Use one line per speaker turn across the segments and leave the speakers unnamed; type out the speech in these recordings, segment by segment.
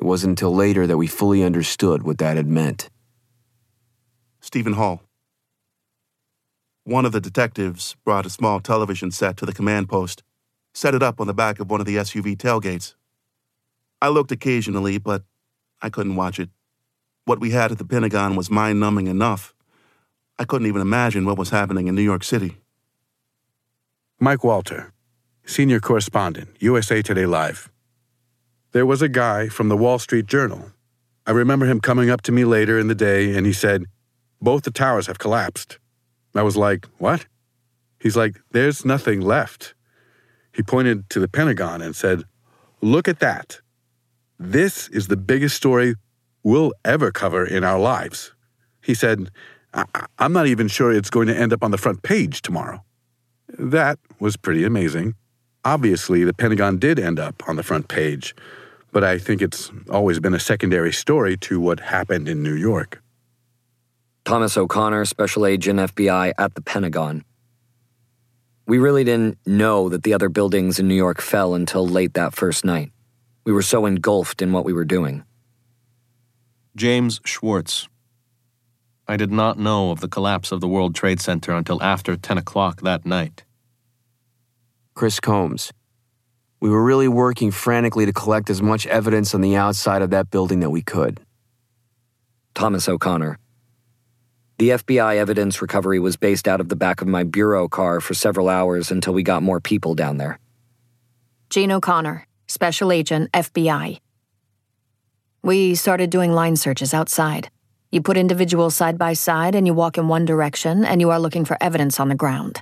It wasn't until later that we fully understood what that had meant.
Stephen Hall. One of the detectives brought a small television set to the command post, set it up on the back of one of the SUV tailgates. I looked occasionally, but I couldn't watch it. What we had at the Pentagon was mind-numbing enough. I couldn't even imagine what was happening in New York City.
Mike Walter, senior correspondent, USA Today Live. There was a guy from the Wall Street Journal. I remember him coming up to me later in the day, and he said, "Both the towers have collapsed." I was like, "What?" He's like, "There's nothing left." He pointed to the Pentagon and said, "Look at that. This is the biggest story we'll ever cover in our lives." He said, I'm not even sure it's going to end up on the front page tomorrow." That was pretty amazing. Obviously, the Pentagon did end up on the front page, but I think it's always been a secondary story to what happened in New York.
Thomas O'Connor, Special Agent FBI at the Pentagon. We really didn't know that the other buildings in New York fell until late that first night. We were so engulfed in what we were doing.
James Schwartz. I did not know of the collapse of the World Trade Center until after 10 o'clock that night.
Chris Combs. We were really working frantically to collect as much evidence on the outside of that building that we could.
Thomas O'Connor. The FBI evidence recovery was based out of the back of my bureau car for several hours until we got more people down there.
Jean O'Connor, Special Agent, FBI. We started doing line searches outside. You put individuals side by side and you walk in one direction and you are looking for evidence on the ground.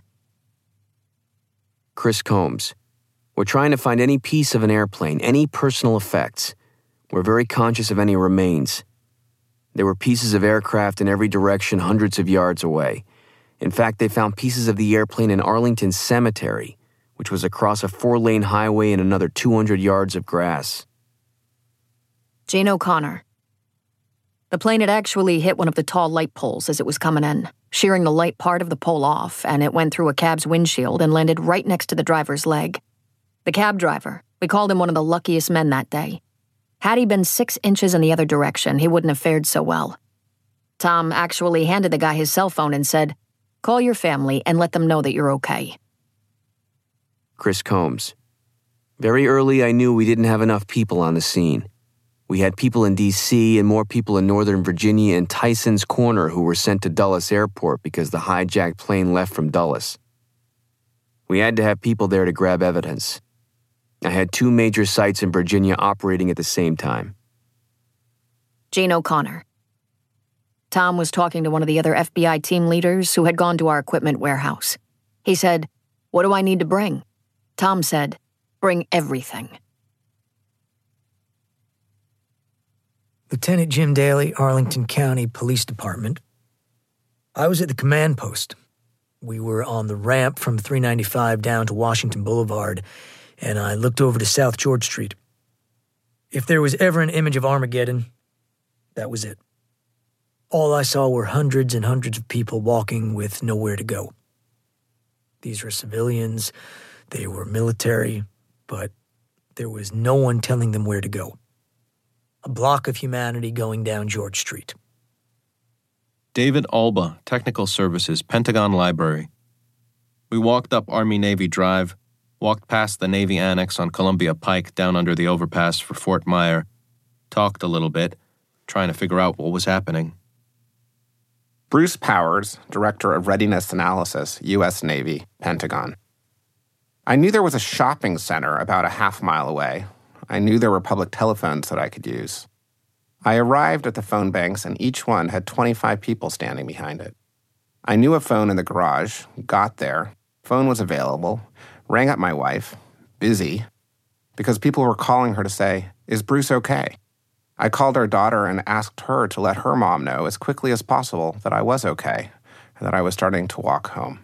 Chris Combs. We're trying to find any piece of an airplane, any personal effects. We're very conscious of any remains. There were pieces of aircraft in every direction hundreds of yards away. In fact, they found pieces of the airplane in Arlington Cemetery, which was across a 4-lane highway and another 200 yards of grass.
Jean O'Connor. The plane had actually hit one of the tall light poles as it was coming in, shearing the light part of the pole off, and it went through a cab's windshield and landed right next to the driver's leg. The cab driver, we called him one of the luckiest men that day. Had he been 6 inches in the other direction, he wouldn't have fared so well. Tom actually handed the guy his cell phone and said, "Call your family and let them know that you're okay."
Chris Combs. Very early, I knew we didn't have enough people on the scene. We had people in D.C. and more people in Northern Virginia and Tyson's Corner who were sent to Dulles Airport because the hijacked plane left from Dulles. We had to have people there to grab evidence. I had 2 major sites in Virginia operating at the same time.
Jean O'Connor. Tom was talking to one of the other FBI team leaders who had gone to our equipment warehouse. He said, "What do I need to bring?" Tom said, "Bring everything."
Lieutenant Jim Daly, Arlington County Police Department. I was at the command post. We were on the ramp from 395 down to Washington Boulevard, and I looked over to South George Street. If there was ever an image of Armageddon, that was it. All I saw were hundreds and hundreds of people walking with nowhere to go. These were civilians, they were military, but there was no one telling them where to go. A block of humanity going down George Street.
David Alba, Technical Services, Pentagon Library. We walked up Army-Navy Drive, walked past the Navy Annex on Columbia Pike down under the overpass for Fort Myer, talked a little bit, trying to figure out what was happening.
Bruce Powers, Director of Readiness Analysis, U.S. Navy, Pentagon. I knew there was a shopping center about a half-mile away. I knew there were public telephones that I could use. I arrived at the phone banks, and each one had 25 people standing behind it. I knew a phone in the garage, got there, phone was available, rang up my wife, busy, because people were calling her to say, "Is Bruce okay?" I called our daughter and asked her to let her mom know as quickly as possible that I was okay and that I was starting to walk home.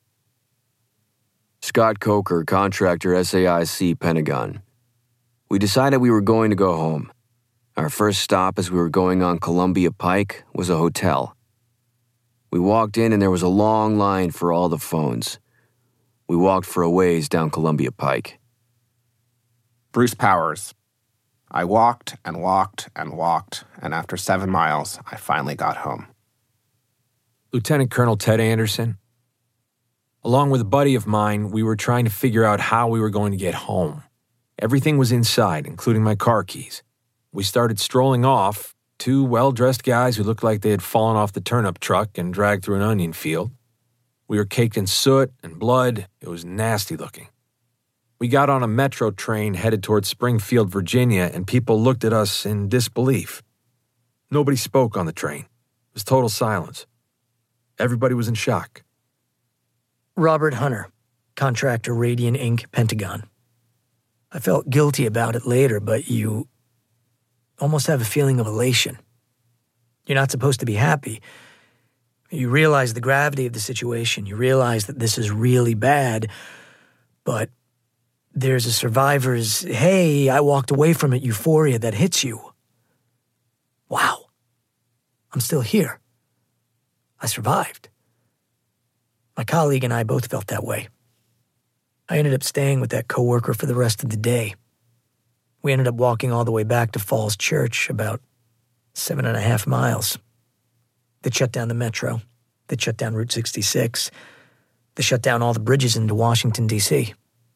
Scott Coker, contractor, SAIC, Pentagon. We decided we were going to go home. Our first stop as we were going on Columbia Pike was a hotel. We walked in and there was a long line for all the phones. We walked for a ways down Columbia Pike.
Bruce Powers. I walked and walked and walked, and after 7 miles, I finally got home.
Lieutenant Colonel Ted Anderson. Along with a buddy of mine, we were trying to figure out how we were going to get home. Everything was inside, including my car keys. We started strolling off, 2 well-dressed guys who looked like they had fallen off the turnip truck and dragged through an onion field. We were caked in soot and blood. It was nasty looking. We got on a metro train headed towards Springfield, Virginia, and people looked at us in disbelief. Nobody spoke on the train. It was total silence. Everybody was in shock.
Robert Hunter, contractor Radian Inc., Pentagon. I felt guilty about it later, but you almost have a feeling of elation. You're not supposed to be happy. You realize the gravity of the situation. You realize that this is really bad, but there's a survivor's, hey, I walked away from it euphoria that hits you. Wow. I'm still here. I survived. My colleague and I both felt that way. I ended up staying with that coworker for the rest of the day. We ended up walking all the way back to Falls Church, about 7.5 miles. They shut down the metro. They shut down Route 66. They shut down all the bridges into Washington, D.C.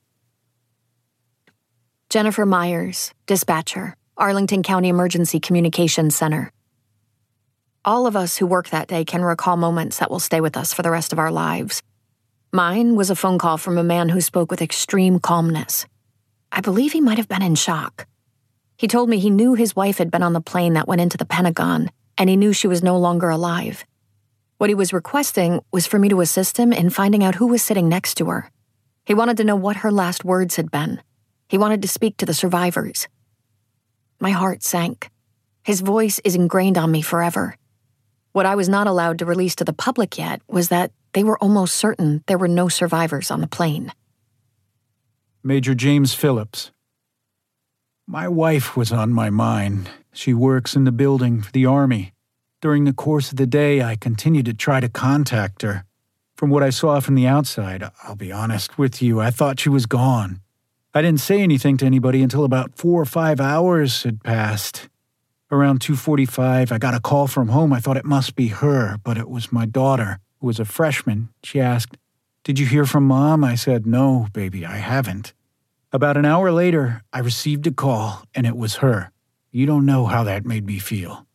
Jennifer Myers, dispatcher, Arlington County Emergency Communications Center. All of us who worked that day can recall moments that will stay with us for the rest of our lives. Mine was a phone call from a man who spoke with extreme calmness. I believe he might have been in shock. He told me he knew his wife had been on the plane that went into the Pentagon, and he knew she was no longer alive. What he was requesting was for me to assist him in finding out who was sitting next to her. He wanted to know what her last words had been. He wanted to speak to the survivors. My heart sank. His voice is ingrained on me forever. What I was not allowed to release to the public yet was that they were almost certain there were no survivors on the plane.
Major James Phillips. My wife was on my mind. She works in the building for the Army. During the course of the day, I continued to try to contact her. From what I saw from the outside, I'll be honest with you, I thought she was gone. I didn't say anything to anybody until about 4 or 5 hours had passed. Around 2:45, I got a call from home. I thought it must be her, but it was my daughter, who was a freshman. She asked, "Did you hear from Mom?" I said, "No, baby, I haven't." About an hour later, I received a call, and it was her. You don't know how that made me feel.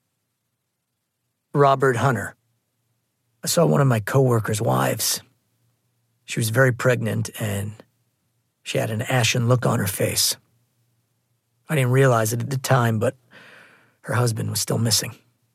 Robert Hunter. I saw one of my coworkers' wives. She was very pregnant, and she had an ashen look on her face. I didn't realize it at the time, but her husband was still missing.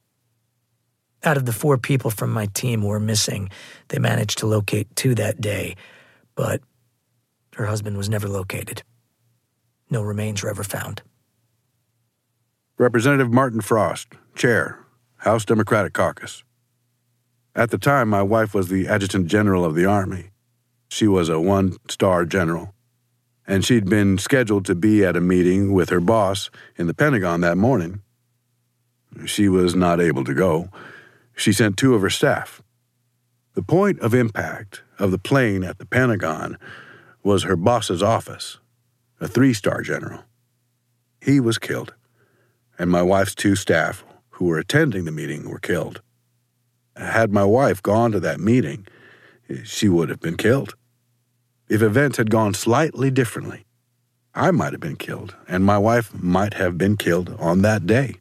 Out of the 4 people from my team who were missing, they managed to locate 2 that day, but her husband was never located. No remains were ever found.
Representative Martin Frost, Chair, House Democratic Caucus. At the time, my wife was the Adjutant General of the Army. She was a 1-star general, and she'd been scheduled to be at a meeting with her boss in the Pentagon that morning. She was not able to go. She sent 2 of her staff. The point of impact of the plane at the Pentagon was her boss's office, a 3-star general. He was killed, and my wife's 2 staff who were attending the meeting were killed. Had my wife gone to that meeting, she would have been killed. If events had gone slightly differently, I might have been killed, and my wife might have been killed on that day.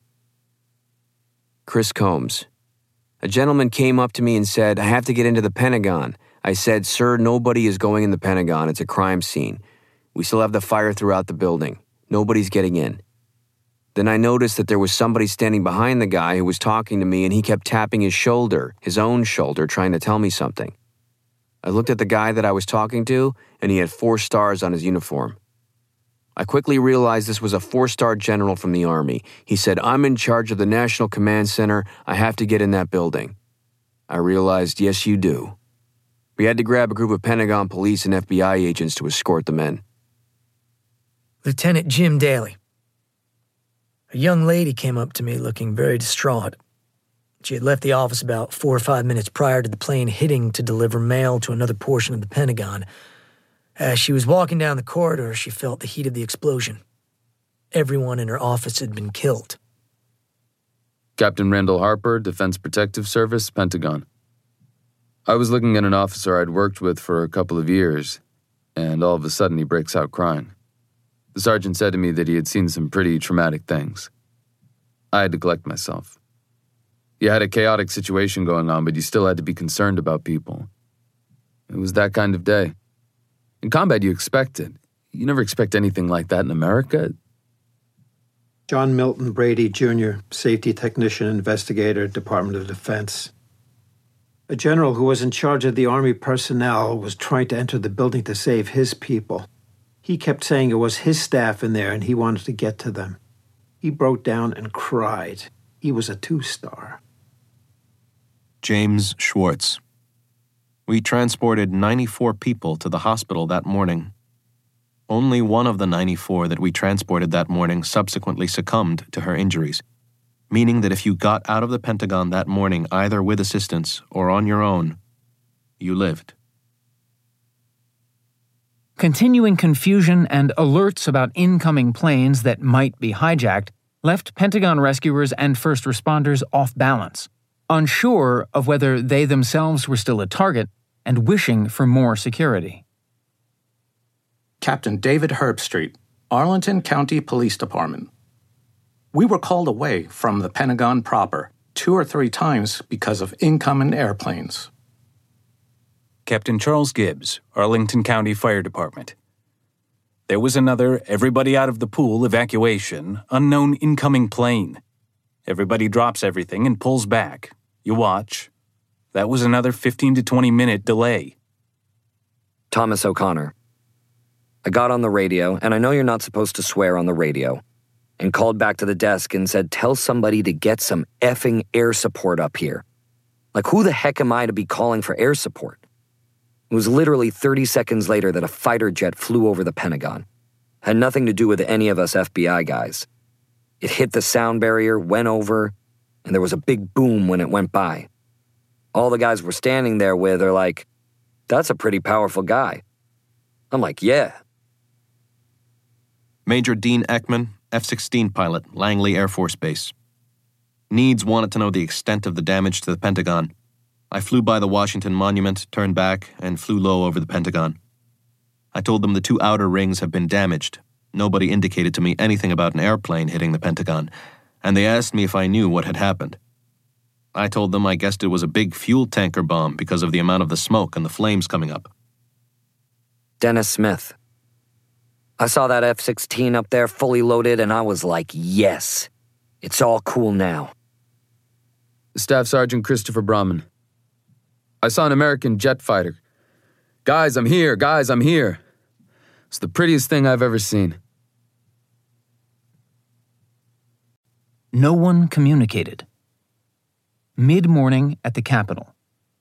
Chris Combs. A gentleman came up to me and said, "I have to get into the Pentagon." I said, "Sir, nobody is going in the Pentagon. It's a crime scene. We still have the fire throughout the building. Nobody's getting in." Then I noticed that there was somebody standing behind the guy who was talking to me, and he kept tapping his shoulder, his own shoulder, trying to tell me something. I looked at the guy that I was talking to, and he had 4 stars on his uniform. I quickly realized this was a 4-star general from the Army. He said, "I'm in charge of the National Command Center. I have to get in that building." I realized, yes, you do. We had to grab a group of Pentagon police and FBI agents to escort them in.
Lieutenant Jim Daly. A young lady came up to me looking very distraught. She had left the office about 4 or 5 minutes prior to the plane hitting to deliver mail to another portion of the Pentagon. As she was walking down the corridor, she felt the heat of the explosion. everyone in her office had been killed.
Captain Randall Harper, Defense Protective Service, Pentagon. I was looking at an officer I'd worked with for a couple of years, and all of a sudden he breaks out crying. The sergeant said to me that he had seen some pretty traumatic things. I had to collect myself. You had a chaotic situation going on, but you still had to be concerned about people. It was that kind of day. In combat, you expect it. You never expect anything like that in America.
John Milton Brady, Jr., Safety Technician Investigator, Department of Defense. A general who was in charge of the Army personnel was trying to enter the building to save his people. He kept saying it was his staff in there and he wanted to get to them. He broke down and cried. He was a 2-star.
James Schwartz. We transported 94 people to the hospital that morning. Only one of the 94 that we transported that morning subsequently succumbed to her injuries, meaning that if you got out of the Pentagon that morning either with assistance or on your own, you lived.
Continuing confusion and alerts about incoming planes that might be hijacked left Pentagon rescuers and first responders off balance, unsure of whether they themselves were still a target and wishing for more security.
Captain David Herbstreet, Arlington County Police Department. We were called away from the Pentagon proper 2 or 3 times because of incoming airplanes.
Captain Charles Gibbs, Arlington County Fire Department. There was another everybody out of the pool evacuation, unknown incoming plane. Everybody drops everything and pulls back. You watch. That was another 15 to 20 minute delay.
Thomas O'Connor. I got on the radio, and I know you're not supposed to swear on the radio, and called back to the desk and said, tell somebody to get some effing air support up here. Like, who the heck am I to be calling for air support? It was literally 30 seconds later that a fighter jet flew over the Pentagon. Had nothing to do with any of us FBI guys. It hit the sound barrier, went over, and there was a big boom when it went by. All the guys we're standing there with are like, that's a pretty powerful guy. I'm like, yeah.
Major Dean Ekman, F-16 pilot, Langley Air Force Base. Needs wanted to know the extent of the damage to the Pentagon. I flew by the Washington Monument, turned back, and flew low over the Pentagon. I told them the 2 outer rings have been damaged. Nobody indicated to me anything about an airplane hitting the Pentagon, and they asked me if I knew what had happened. I told them I guessed it was a big fuel tanker bomb because of the amount of the smoke and the flames coming up.
Dennis Smith. I saw that F-16 up there fully loaded, and I was like, yes, it's all cool now.
Staff Sergeant Christopher Brahman. I saw an American jet fighter. Guys, I'm here. Guys, I'm here. It's the prettiest thing I've ever seen.
No one communicated. Mid-morning at the Capitol.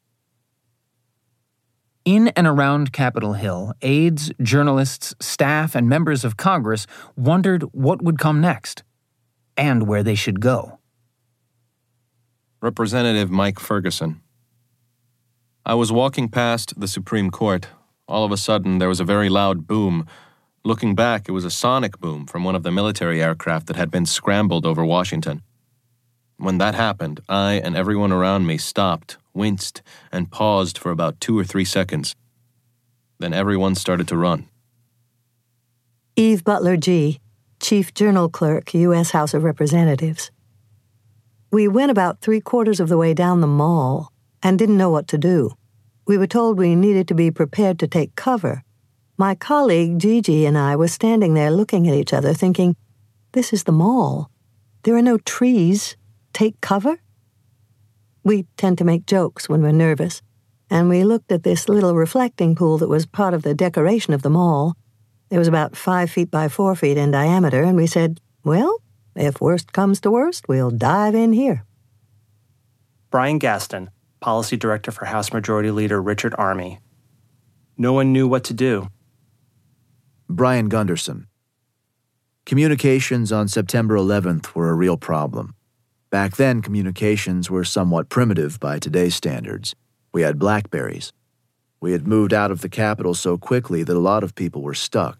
In and around Capitol Hill, aides, journalists, staff, and members of Congress wondered what would come next and where they should go.
Representative Mike Ferguson. I was walking past the Supreme Court. All of a sudden, there was a very loud boom. Looking back, it was a sonic boom from one of the military aircraft that had been scrambled over Washington. When that happened, I and everyone around me stopped, winced, and paused for about 2 or 3 seconds. Then everyone started to run.
Eve Butler G., Chief Journal Clerk, U.S. House of Representatives. We went about 3/4 of the way down the mall and didn't know what to do. We were told we needed to be prepared to take cover. My colleague, Gigi, and I were standing there looking at each other thinking, this is the mall. There are no trees. Take cover? We tend to make jokes when we're nervous, and we looked at this little reflecting pool that was part of the decoration of the mall. It was about 5 feet by 4 feet in diameter, and we said, well, if worst comes to worst, we'll dive in here.
Brian Gaston, Policy Director for House Majority Leader Richard Armey. No one knew what to do.
Brian Gunderson. Communications on September 11th were a real problem. Back then, communications were somewhat primitive by today's standards. We had BlackBerries. We had moved out of the Capitol so quickly that a lot of people were stuck.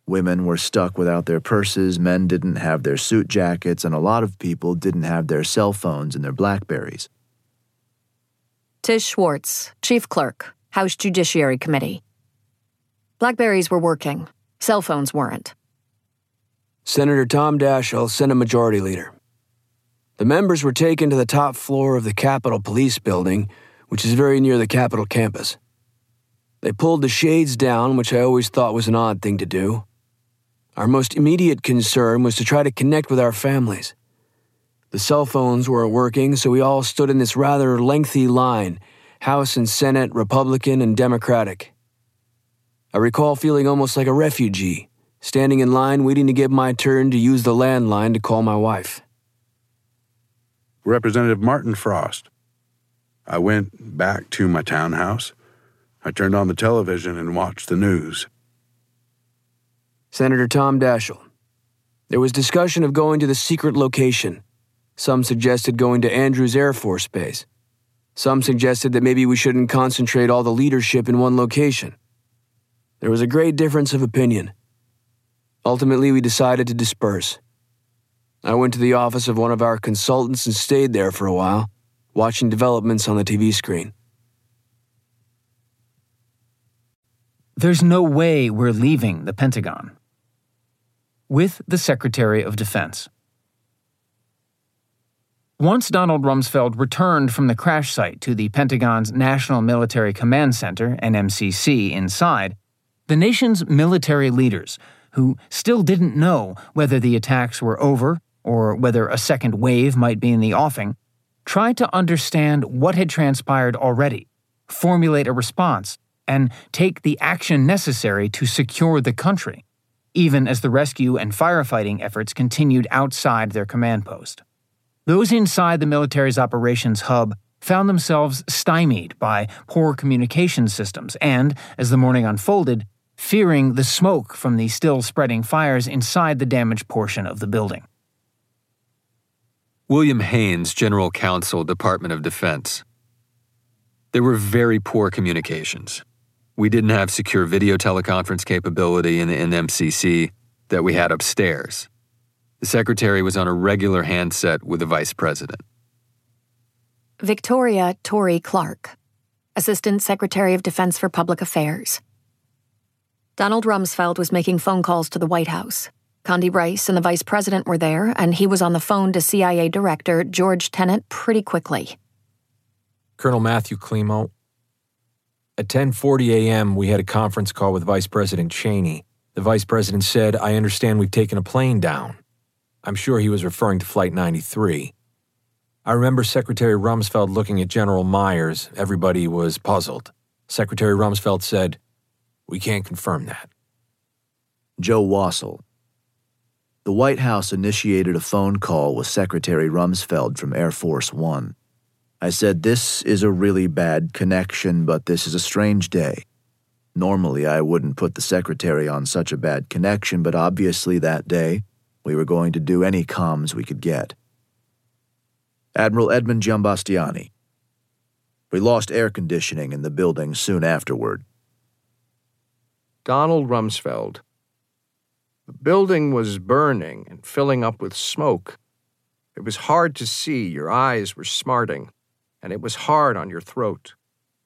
Women were stuck without their purses, men didn't have their suit jackets, and a lot of people didn't have their cell phones and their Blackberries.
Tish Schwartz, Chief Clerk, House Judiciary Committee. Blackberries were working. Cell phones weren't.
Senator Tom Daschle, Senate Majority Leader. The members were taken to the top floor of the Capitol Police Building, which is very near the Capitol campus. They pulled the shades down, which I always thought was an odd thing to do. Our most immediate concern was to try to connect with our families. The cell phones weren't working, so we all stood in this rather lengthy line, House and Senate, Republican and Democratic. I recall feeling almost like a refugee, standing in line waiting to get my turn to use the landline to call my wife.
Representative Martin Frost. I went back to my townhouse. I turned on the television and watched the news.
Senator Tom Daschle. There was discussion of going to the secret location. Some suggested going to Andrews Air Force Base. Some suggested that maybe we shouldn't concentrate all the leadership in one location. There was a great difference of opinion. Ultimately, we decided to disperse. I went to the office of one of our consultants and stayed there for a while, watching developments on the TV screen.
There's no way we're leaving the Pentagon. With the Secretary of Defense. Once Donald Rumsfeld returned from the crash site to the Pentagon's National Military Command Center, NMCC, inside, the nation's military leaders, who still didn't know whether the attacks were over or whether a second wave might be in the offing, tried to understand what had transpired already, formulate a response, and take the action necessary to secure the country, even as the rescue and firefighting efforts continued outside their command post. Those inside the military's operations hub found themselves stymied by poor communication systems and, as the morning unfolded, fearing the smoke from the still-spreading fires inside the damaged portion of the building.
William Haynes, General Counsel, Department of Defense. There were very poor communications. We didn't have secure video teleconference capability in the NMCC that we had upstairs. The Secretary was on a regular handset with the Vice President.
Victoria Tory Clark, Assistant Secretary of Defense for Public Affairs. Donald Rumsfeld was making phone calls to the White House. Condi Rice and the Vice President were there, and he was on the phone to CIA Director George Tenet pretty quickly.
Colonel Matthew Klimo. At 10:40 a.m., we had a conference call with Vice President Cheney. The Vice President said, "I understand we've taken a plane down." I'm sure he was referring to Flight 93. I remember Secretary Rumsfeld looking at General Myers. Everybody was puzzled. Secretary Rumsfeld said, "We can't confirm that."
Joe Wassell. The White House initiated a phone call with Secretary Rumsfeld from Air Force One. I said, "This is a really bad connection, but this is a strange day. Normally, I wouldn't put the Secretary on such a bad connection, but obviously that day, we were going to do any comms we could get." Admiral Edmund Giambastiani. We lost air conditioning in the building soon afterward.
Donald Rumsfeld. The building was burning and filling up with smoke. It was hard to see, your eyes were smarting, and it was hard on your throat.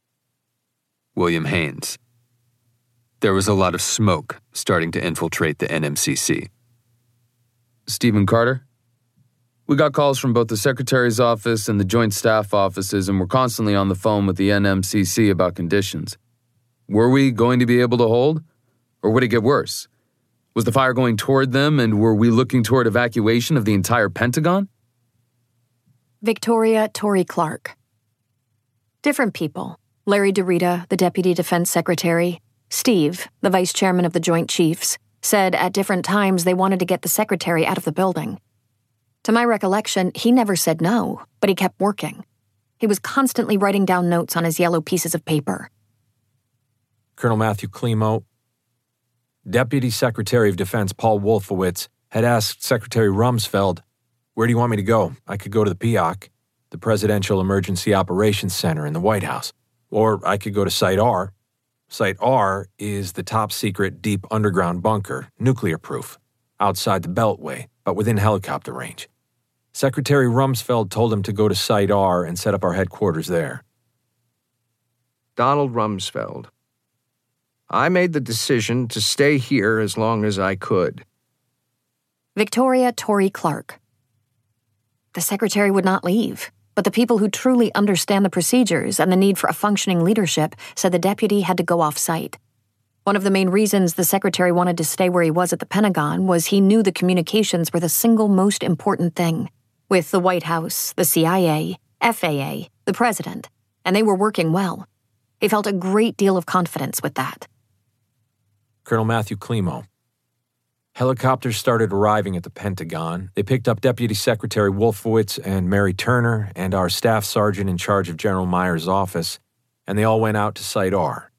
William Haynes. There was a lot of smoke starting to infiltrate the NMCC.
Stephen Carter. We got calls from both the Secretary's office and the Joint Staff offices, and we're constantly on the phone with the NMCC about conditions. Were we going to be able to hold? Or would it get worse? Was the fire going toward them, and were we looking toward evacuation of the entire Pentagon?
Victoria Tory Clark. Different people. Larry DeRita, the Deputy Defense Secretary, Steve, the Vice Chairman of the Joint Chiefs, said at different times they wanted to get the Secretary out of the building. To my recollection, he never said no, but he kept working. He was constantly writing down notes on his yellow pieces of paper.
Colonel Matthew Klimo. Deputy Secretary of Defense Paul Wolfowitz had asked Secretary Rumsfeld, "Where do you want me to go? I could go to the PIOC, the Presidential Emergency Operations Center in the White House, or I could go to Site R." Site R is the top-secret deep underground bunker, nuclear-proof, outside the Beltway, but within helicopter range. Secretary Rumsfeld told him to go to Site R and set up our headquarters there.
Donald Rumsfeld. I made the decision to stay here as long as I could.
Victoria Torrey Clark. The secretary would not leave, but the people who truly understand the procedures and the need for a functioning leadership said the deputy had to go off-site. One of the main reasons the secretary wanted to stay where he was at the Pentagon was he knew the communications were the single most important thing, with the White House, the CIA, FAA, the president, and they were working well. He felt a great deal of confidence with that.
Colonel Matthew Klimo. Helicopters started arriving at the Pentagon. They picked up Deputy Secretary Wolfowitz and Mary Turner and our staff sergeant in charge of General Myers' office, and they all went out to Site R.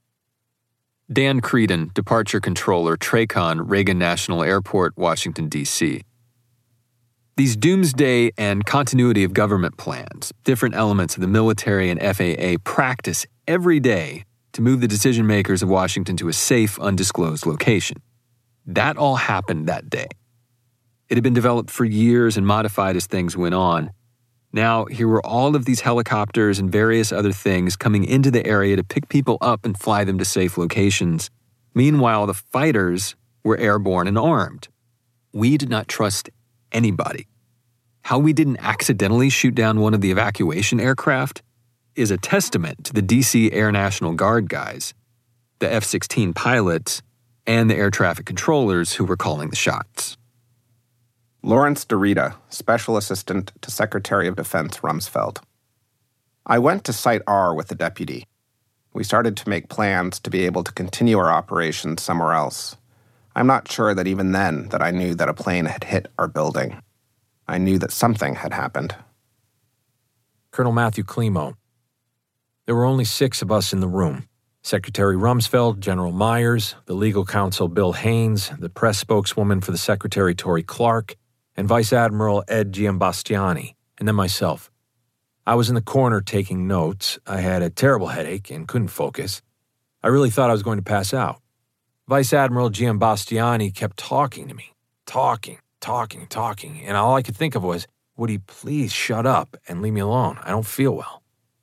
Dan Creedon, Departure Controller, TRACON, Reagan National Airport, Washington, D.C. These doomsday and continuity of government plans, different elements of the military and FAA practice every day to move the decision makers of Washington to a safe, undisclosed location. That all happened that day. It had been developed for years and modified as things went on. Now, here were all of these helicopters and various other things coming into the area to pick people up and fly them to safe locations. Meanwhile, the fighters were airborne and armed. We did not trust anybody. How we didn't accidentally shoot down one of the evacuation aircraft is a testament to the D.C. Air National Guard guys, the F-16 pilots, and the air traffic controllers who were calling the shots.
Lawrence DeRita, Special Assistant to Secretary of Defense Rumsfeld. I went to Site R with the deputy. We started to make plans to be able to continue our operations somewhere else. I'm not sure that even then that I knew that a plane had hit our building. I knew that something had happened.
Colonel Matthew Klimo. There were only 6 of us in the room. Secretary Rumsfeld, General Myers, the legal counsel Bill Haynes, the press spokeswoman for the Secretary Torrey Clark, and Vice Admiral Ed Giambastiani, and then myself. I was in the corner taking notes. I had a terrible headache and couldn't focus. I really thought I was going to pass out. Vice Admiral Giambastiani kept talking to me. Talking, and all I could think of was, would he please shut up and leave me alone? I don't feel well.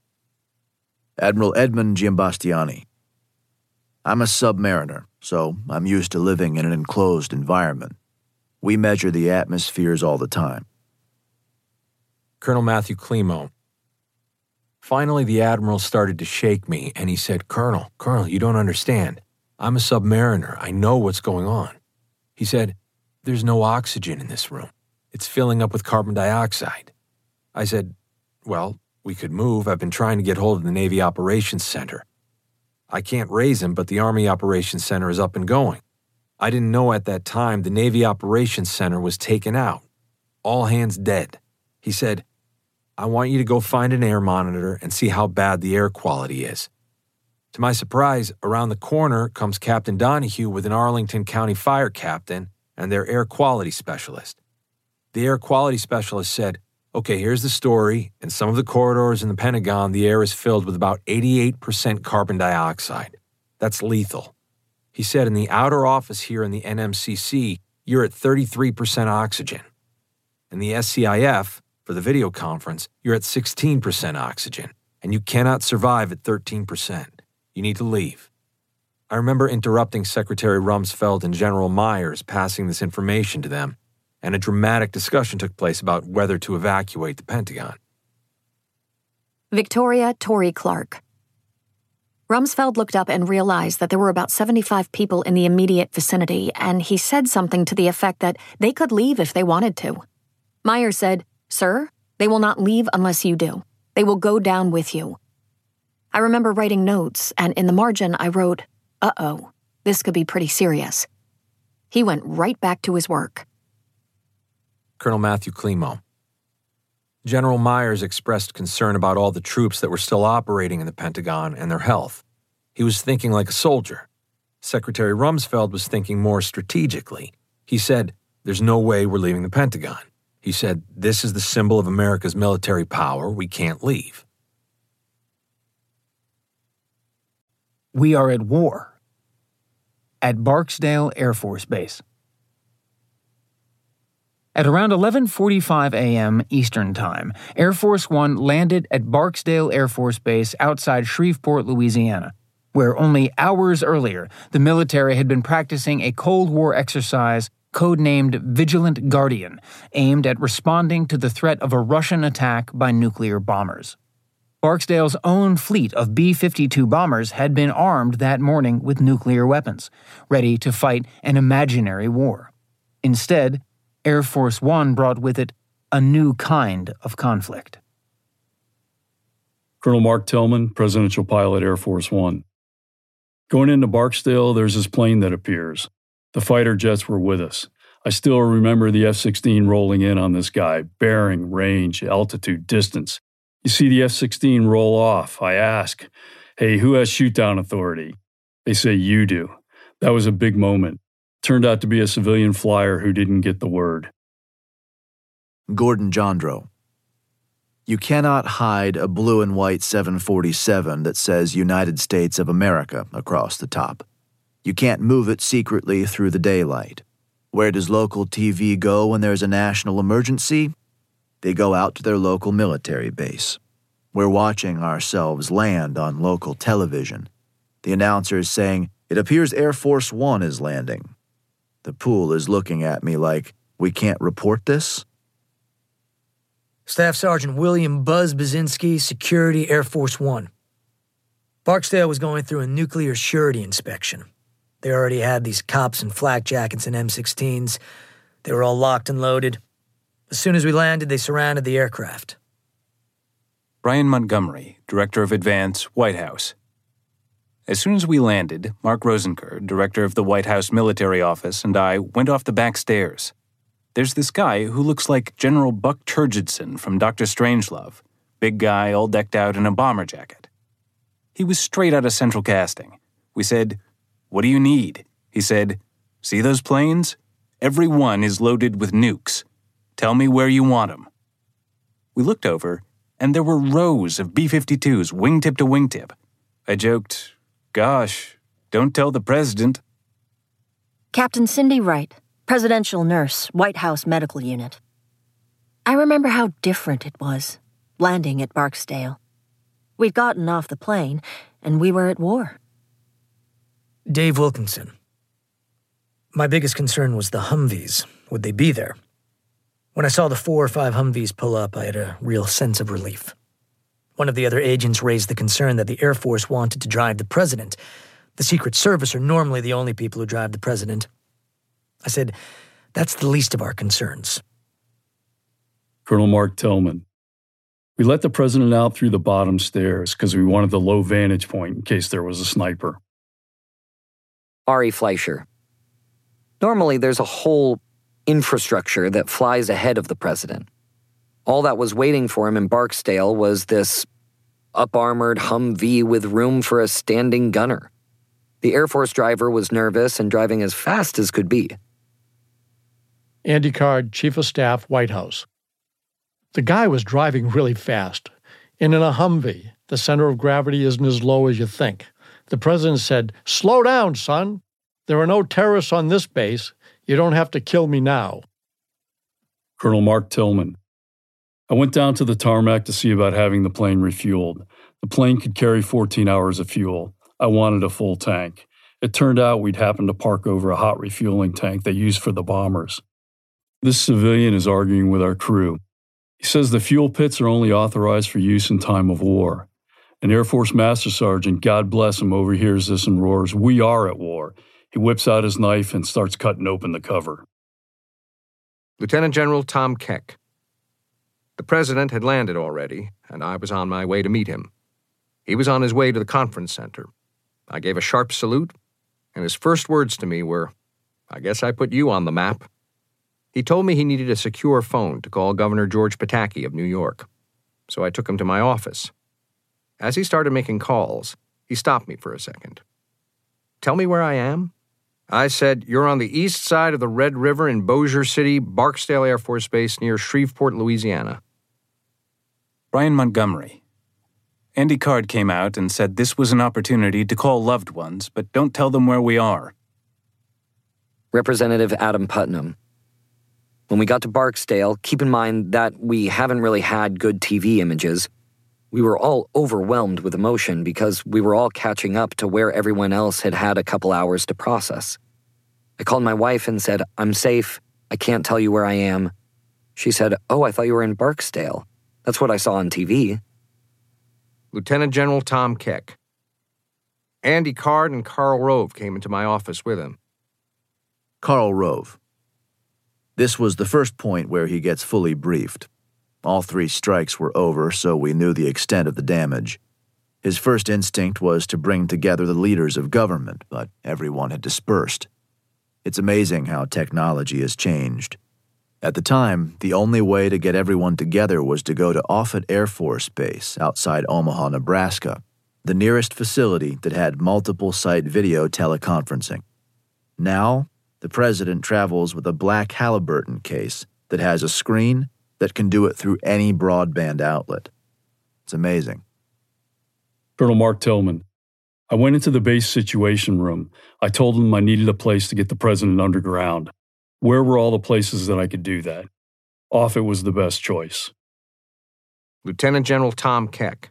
Admiral Edmund Giambastiani. I'm a submariner, so I'm used to living in an enclosed environment. We measure the atmospheres all the time.
Colonel Matthew Klimo. Finally, the Admiral started to shake me, and he said, Colonel, you don't understand. I'm a submariner. I know what's going on. He said, there's no oxygen in this room. It's filling up with carbon dioxide. I said, well, we could move. I've been trying to get hold of the Navy Operations Center. I can't raise him, but the Army Operations Center is up and going. I didn't know at that time the Navy Operations Center was taken out. All hands dead. He said, I want you to go find an air monitor and see how bad the air quality is. To my surprise, around the corner comes Captain Donahue with an Arlington County fire captain and their air quality specialist. The air quality specialist said, okay, here's the story. In some of the corridors in the Pentagon, the air is filled with about 88% carbon dioxide. That's lethal. He said in the outer office here in the NMCC, you're at 33% oxygen. In the SCIF, for the video conference, you're at 16% oxygen, and you cannot survive at 13%. You need to leave. I remember interrupting Secretary Rumsfeld and General Myers, passing this information to them, and a dramatic discussion took place about whether to evacuate the Pentagon.
Victoria Torrey Clark. Rumsfeld looked up and realized that there were about 75 people in the immediate vicinity, and he said something to the effect that they could leave if they wanted to. Myers said, Sir, they will not leave unless you do. They will go down with you. I remember writing notes, and in the margin I wrote, uh-oh, this could be pretty serious. He went right back to his work.
Colonel Matthew Klimo. General Myers expressed concern about all the troops that were still operating in the Pentagon and their health. He was thinking like a soldier. Secretary Rumsfeld was thinking more strategically. He said, there's no way we're leaving the Pentagon. He said, this is the symbol of America's military power. We can't leave.
We are at war. At Barksdale Air Force Base. At around 11:45 a.m. Eastern Time, Air Force One landed at Barksdale Air Force Base outside Shreveport, Louisiana, where only hours earlier the military had been practicing a Cold War exercise codenamed Vigilant Guardian, aimed at responding to the threat of a Russian attack by nuclear bombers. Barksdale's own fleet of B-52 bombers had been armed that morning with nuclear weapons, ready to fight an imaginary war. Instead, Air Force One brought with it a new kind of conflict.
Colonel Mark Tillman, Presidential Pilot, Air Force One. Going into Barksdale, there's this plane that appears. The fighter jets were with us. I still remember the F-16 rolling in on this guy, bearing, range, altitude, distance. You see the F-16 roll off. I ask, hey, who has shoot-down authority? They say, you do. That was a big moment. Turned out to be a civilian flyer who didn't get the word.
Gordon Jandro. You cannot hide a blue and white 747 that says United States of America across the top. You can't move it secretly through the daylight. Where does local TV go when there's a national emergency? They go out to their local military base. We're watching ourselves land on local television. The announcer is saying, "It appears Air Force One is landing." The pool is looking at me like, we can't report this?
Staff Sergeant William Buzz Bazinski, Security, Air Force One. Barksdale was going through a nuclear surety inspection. They already had these cops in flak jackets and M16s. They were all locked and loaded. As soon as we landed, they surrounded the aircraft.
Brian Montgomery, Director of Advance, White House. As soon as we landed, Mark Rosenker, Director of the White House Military Office, and I went off the back stairs. There's this guy who looks like General Buck Turgidson from Dr. Strangelove. Big guy, all decked out in a bomber jacket. He was straight out of Central Casting. We said, "What do you need?" He said, "See those planes? Every one is loaded with nukes. Tell me where you want them." We looked over, and there were rows of B-52s wingtip to wingtip. I joked, "Gosh, don't tell the president."
Captain Cindy Wright, Presidential Nurse, White House Medical Unit. I remember how different it was, landing at Barksdale. We'd gotten off the plane, and we were at war.
Dave Wilkinson. My biggest concern was the Humvees. Would they be there? When I saw the 4 or 5 Humvees pull up, I had a real sense of relief. One of the other agents raised the concern that the Air Force wanted to drive the president. The Secret Service are normally the only people who drive the president. I said, that's the least of our concerns.
Colonel Mark Tillman. We let the president out through the bottom stairs because we wanted the low vantage point in case there was a sniper.
Ari Fleischer. Normally, there's a whole infrastructure that flies ahead of the president. All that was waiting for him in Barksdale was this up-armored Humvee with room for a standing gunner. The Air Force driver was nervous and driving as fast as could be.
Andy Card, Chief of Staff, White House. The guy was driving really fast. And in a Humvee, the center of gravity isn't as low as you think. The president said, "Slow down, son. There are no terrorists on this base. You don't have to kill me now."
Colonel Mark Tillman. I went down to the tarmac to see about having the plane refueled. The plane could carry 14 hours of fuel. I wanted a full tank. It turned out we'd happened to park over a hot refueling tank they used for the bombers. This civilian is arguing with our crew. He says the fuel pits are only authorized for use in time of war. An Air Force Master Sergeant, God bless him, overhears this and roars, "We are at war." He whips out his knife and starts cutting open the cover.
Lieutenant General Tom Keck. The president had landed already, and I was on my way to meet him. He was on his way to the conference center. I gave a sharp salute, and his first words to me were, "I guess I put you on the map." He told me he needed a secure phone to call Governor George Pataki of New York, so I took him to my office. As he started making calls, he stopped me for a second. "Tell me where I am?" I said, "You're on the east side of the Red River in Bossier City, Barksdale Air Force Base near Shreveport, Louisiana."
Brian Montgomery. Andy Card came out and said this was an opportunity to call loved ones, but don't tell them where we are.
Representative Adam Putnam. When we got to Barksdale, keep in mind that we haven't really had good TV images. We were all overwhelmed with emotion because we were all catching up to where everyone else had had a couple hours to process. I called my wife and said, "I'm safe. I can't tell you where I am." She said, "Oh, I thought you were in Barksdale. That's what I saw on TV."
Lieutenant General Tom Keck. Andy Card and Karl Rove came into my office with him.
Karl Rove. This was the first point where he gets fully briefed. All 3 strikes were over, so we knew the extent of the damage. His first instinct was to bring together the leaders of government, but everyone had dispersed. It's amazing how technology has changed. At the time, the only way to get everyone together was to go to Offutt Air Force Base outside Omaha, Nebraska, the nearest facility that had multiple site video teleconferencing. Now, the president travels with a black Halliburton case that has a screen that can do it through any broadband outlet. It's amazing.
Colonel Mark Tillman. I went into the base situation room. I told him I needed a place to get the president underground. Where were all the places that I could do that? Offutt was the best choice.
Lieutenant General Tom Keck.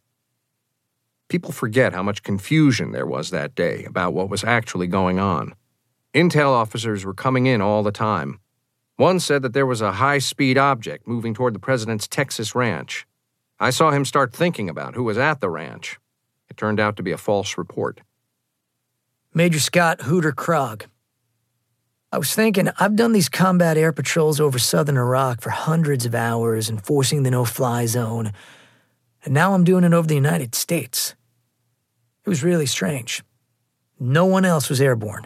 People forget how much confusion there was that day about what was actually going on. Intel officers were coming in all the time. One said that there was a high-speed object moving toward the president's Texas ranch. I saw him start thinking about who was at the ranch. It turned out to be a false report.
Major Scott Hooter Krog. I was thinking, I've done these combat air patrols over southern Iraq for hundreds of hours, enforcing the no-fly zone, and now I'm doing it over the United States. It was really strange. No one else was airborne.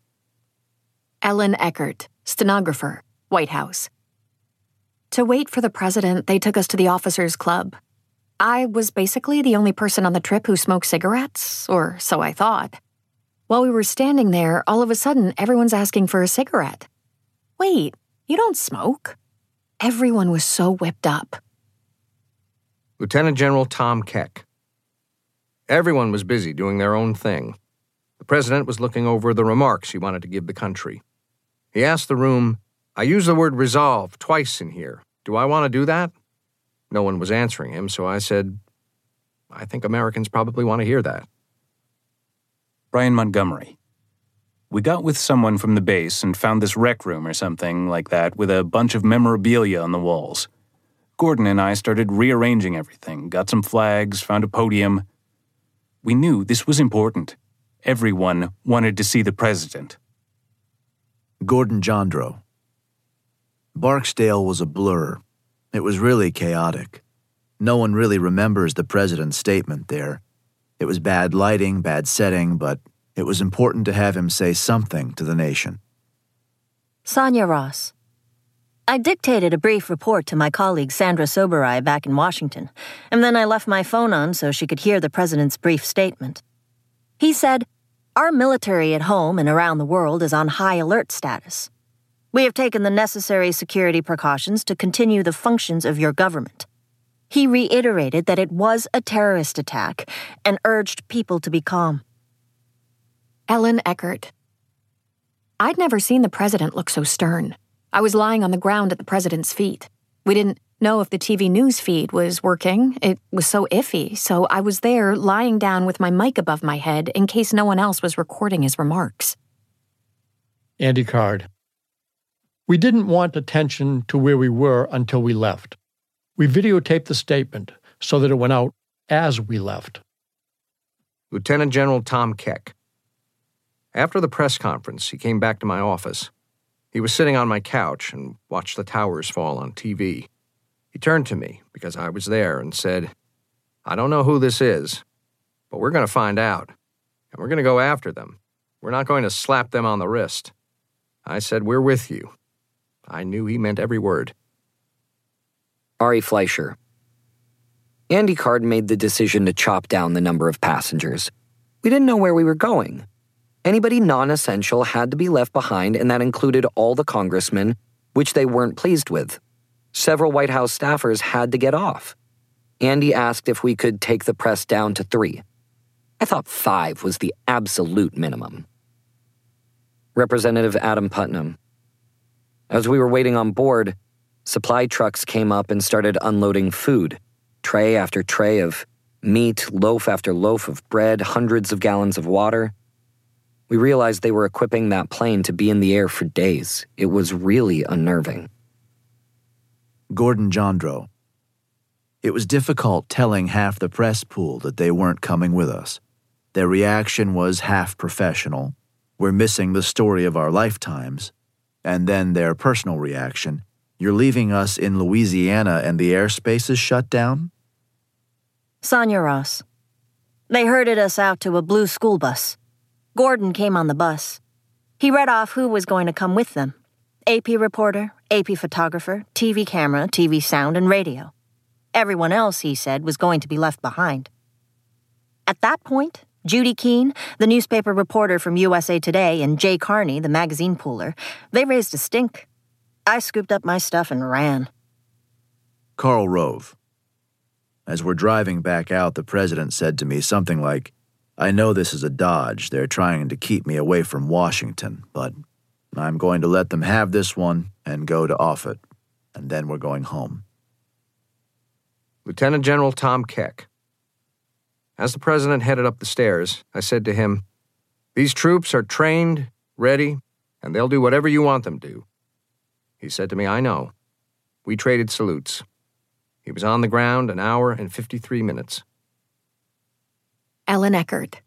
Ellen Eckert, stenographer, White House. To wait for the president, they took us to the officers' club. I was basically the only person on the trip who smoked cigarettes, or so I thought. While we were standing there, all of a sudden, everyone's asking for a cigarette. Wait, you don't smoke? Everyone was so whipped up.
Lieutenant General Tom Keck. Everyone was busy doing their own thing. The president was looking over the remarks he wanted to give the country. He asked the room, "I use the word resolve twice in here. Do I want to do that?" No one was answering him, so I said, "I think Americans probably want to hear that."
Brian Montgomery. We got with someone from the base and found this rec room or something like that with a bunch of memorabilia on the walls. Gordon and I started rearranging everything, got some flags, found a podium. We knew this was important. Everyone wanted to see the president.
Gordon Jandro. Barksdale was a blur. It was really chaotic. No one really remembers the president's statement there. It was bad lighting, bad setting, but it was important to have him say something to the nation.
Sonia Ross. I dictated a brief report to my colleague Sandra Soberai back in Washington, and then I left my phone on so she could hear the president's brief statement. He said, "Our military at home and around the world is on high alert status. We have taken the necessary security precautions to continue the functions of your government." He reiterated that it was a terrorist attack and urged people to be calm.
Ellen Eckert. I'd never seen the president look so stern. I was lying on the ground at the president's feet. We didn't know if the TV news feed was working. It was so iffy, so I was there lying down with my mic above my head in case no one else was recording his remarks.
Andy Card. We didn't want attention to where we were until we left. We videotaped the statement so that it went out as we left.
Lieutenant General Tom Keck. After the press conference, he came back to my office. He was sitting on my couch and watched the towers fall on TV. He turned to me, because I was there, and said, "I don't know who this is, but we're going to find out, and we're going to go after them. We're not going to slap them on the wrist." I said, "We're with you." I knew he meant every word.
Ari Fleischer. Andy Card made the decision to chop down the number of passengers. We didn't know where we were going. Anybody non-essential had to be left behind, and that included all the congressmen, which they weren't pleased with. Several White House staffers had to get off. Andy asked if we could take the press down to 3. I thought 5 was the absolute minimum. Representative Adam Putnam. As we were waiting on board, supply trucks came up and started unloading food, tray after tray of meat, loaf after loaf of bread, hundreds of gallons of water. We realized they were equipping that plane to be in the air for days. It was really unnerving.
Gordon Jondro. It was difficult telling half the press pool that they weren't coming with us. Their reaction was half professional. We're missing the story of our lifetimes. And then their personal reaction. You're leaving us in Louisiana and the airspace is shut down?
Sonia Ross. They herded us out to a blue school bus. Gordon came on the bus. He read off who was going to come with them. AP reporter, AP photographer, TV camera, TV sound, and radio. Everyone else, he said, was going to be left behind. At that point, Judy Keene, the newspaper reporter from USA Today, and Jay Carney, the magazine pooler, they raised a stink. I scooped up my stuff and ran.
Karl Rove. As we're driving back out, the president said to me something like, I know this is a dodge. They're trying to keep me away from Washington, but I'm going to let them have this one and go to Offutt, and then we're going home.
Lieutenant General Tom Keck. As the president headed up the stairs, I said to him, These troops are trained, ready, and they'll do whatever you want them to. He said to me, I know. We traded salutes. He was on the ground an hour and 53 minutes.
Ellen Eckert.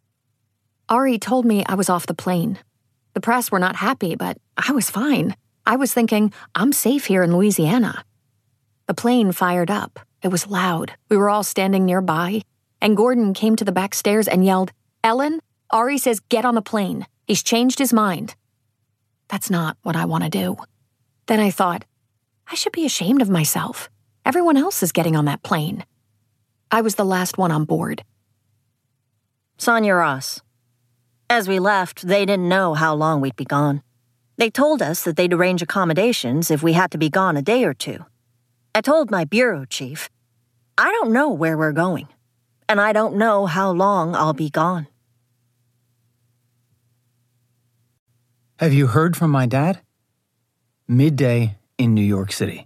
Ari told me I was off the plane. The press were not happy, but I was fine. I was thinking, I'm safe here in Louisiana. The plane fired up. It was loud. We were all standing nearby, and Gordon came to the back stairs and yelled, Ellen, Ari says get on the plane. He's changed his mind. That's not what I want to do. Then I thought, I should be ashamed of myself. Everyone else is getting on that plane. I was the last one on board.
Sonia Ross. As we left, they didn't know how long we'd be gone. They told us that they'd arrange accommodations if we had to be gone a day or 2. I told my bureau chief, I don't know where we're going, and I don't know how long I'll be gone.
Have you heard from my dad? Midday in New York City.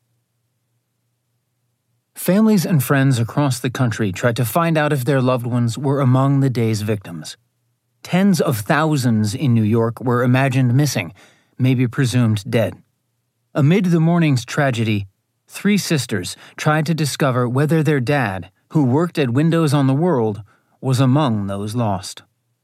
Families and friends across the country tried to find out if their loved ones were among the day's victims. Tens of thousands in New York were imagined missing, maybe presumed dead. Amid the morning's tragedy, 3 sisters tried to discover whether their dad, who worked at Windows on the World, was among those lost.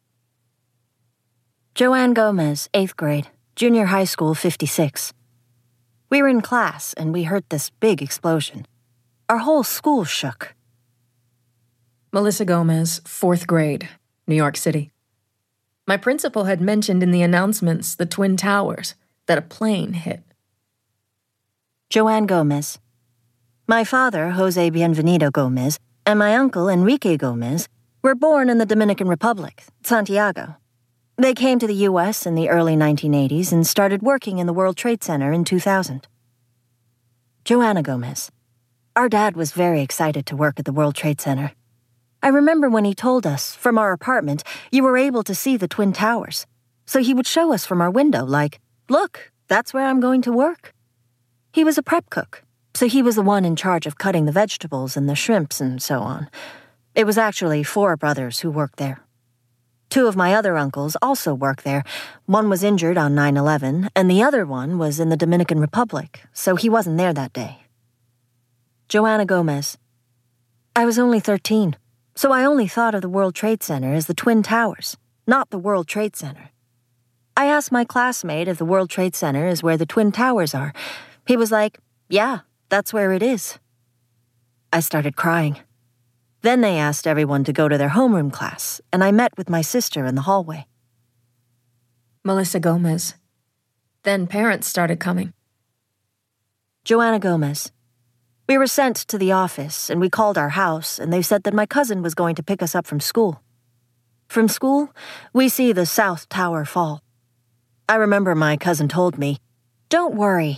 Joanne Gomez, 8th grade, junior high school, 56. We were in class and we heard this big explosion. Our whole school shook.
Melissa Gomez, 4th grade, New York City. My principal had mentioned in the announcements the Twin Towers, that a plane hit.
Joanne Gomez. My father, Jose Bienvenido Gomez, and my uncle, Enrique Gomez, were born in the Dominican Republic, Santiago. They came to the U.S. in the early 1980s and started working in the World Trade Center in 2000. Joanna Gomez. Our dad was very excited to work at the World Trade Center. I remember when he told us, from our apartment, you were able to see the Twin Towers. So he would show us from our window, like, look, that's where I'm going to work. He was a prep cook, so he was the one in charge of cutting the vegetables and the shrimps and so on. It was actually 4 brothers who worked there. 2 of my other uncles also worked there. One was injured on 9/11, and the other one was in the Dominican Republic, so he wasn't there that day. Joanna Gomez. I was only 13, so I only thought of the World Trade Center as the Twin Towers, not the World Trade Center. I asked my classmate if the World Trade Center is where the Twin Towers are. He was like, yeah, that's where it is. I started crying. Then they asked everyone to go to their homeroom class, and I met with my sister in the hallway.
Melissa Gomez. Then parents started coming.
Joanna Gomez. We were sent to the office, and we called our house, and they said that my cousin was going to pick us up from school. From school, we see the South Tower fall. I remember my cousin told me, don't worry,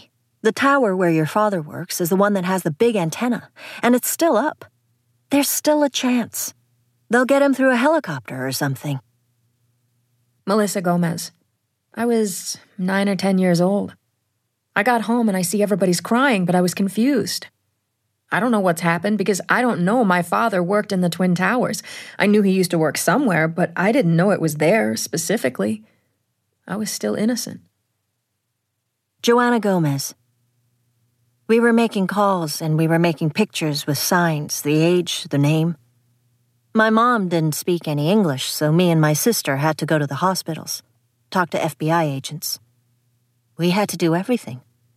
The tower where your father works is the one that has the big antenna, and it's still up. There's still a chance. They'll get him through a helicopter or something.
Melissa Gomez. I was 9 or 10 years old. I got home and I see everybody's crying, but I was confused. I don't know what's happened because I don't know my father worked in the Twin Towers. I knew he used to work somewhere, but I didn't know it was there specifically. I was still innocent.
Joanna Gomez. We were making calls and we were making pictures with signs, the age, the name. My mom didn't speak any English, so me and my sister had to go to the hospitals, talk to FBI agents. We had to do everything.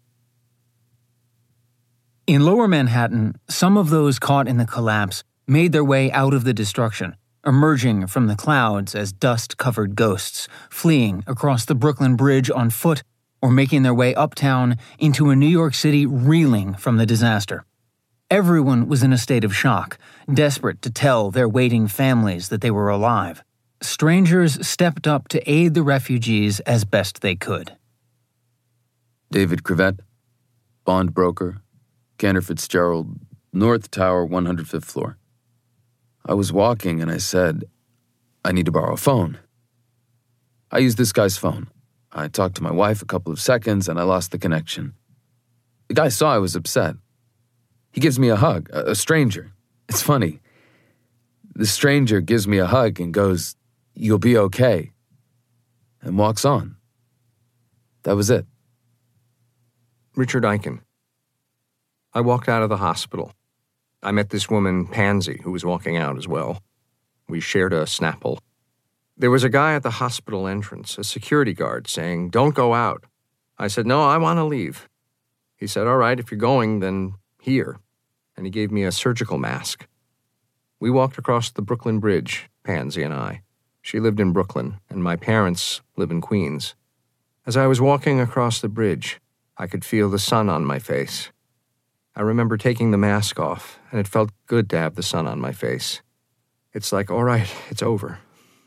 In Lower Manhattan, some of those caught in the collapse made their way out of the destruction, emerging from the clouds as dust-covered ghosts, fleeing across the Brooklyn Bridge on foot or making their way uptown into a New York City reeling from the disaster. Everyone was in a state of shock, desperate to tell their waiting families that they were alive. Strangers stepped up to aid the refugees as best they could.
David Crivette, bond broker, Cantor Fitzgerald, North Tower, 105th floor. I was walking and I said, I need to borrow a phone. I used this guy's phone. I talked to my wife a couple of seconds and I lost the connection. The guy saw I was upset. He gives me a hug, a stranger. It's funny. The stranger gives me a hug and goes, "You'll be okay," and walks on. That was it.
Richard Eichen. I walked out of the hospital. I met this woman, Pansy, who was walking out as well. We shared a Snapple. There was a guy at the hospital entrance, a security guard, saying, "Don't go out." I said, "No, I want to leave." He said, "All right, if you're going, then here." And he gave me a surgical mask. We walked across the Brooklyn Bridge, Pansy and I. She lived in Brooklyn, and my parents live in Queens. As I was walking across the bridge, I could feel the sun on my face. I remember taking the mask off, and it felt good to have the sun on my face. It's like, all right, it's over.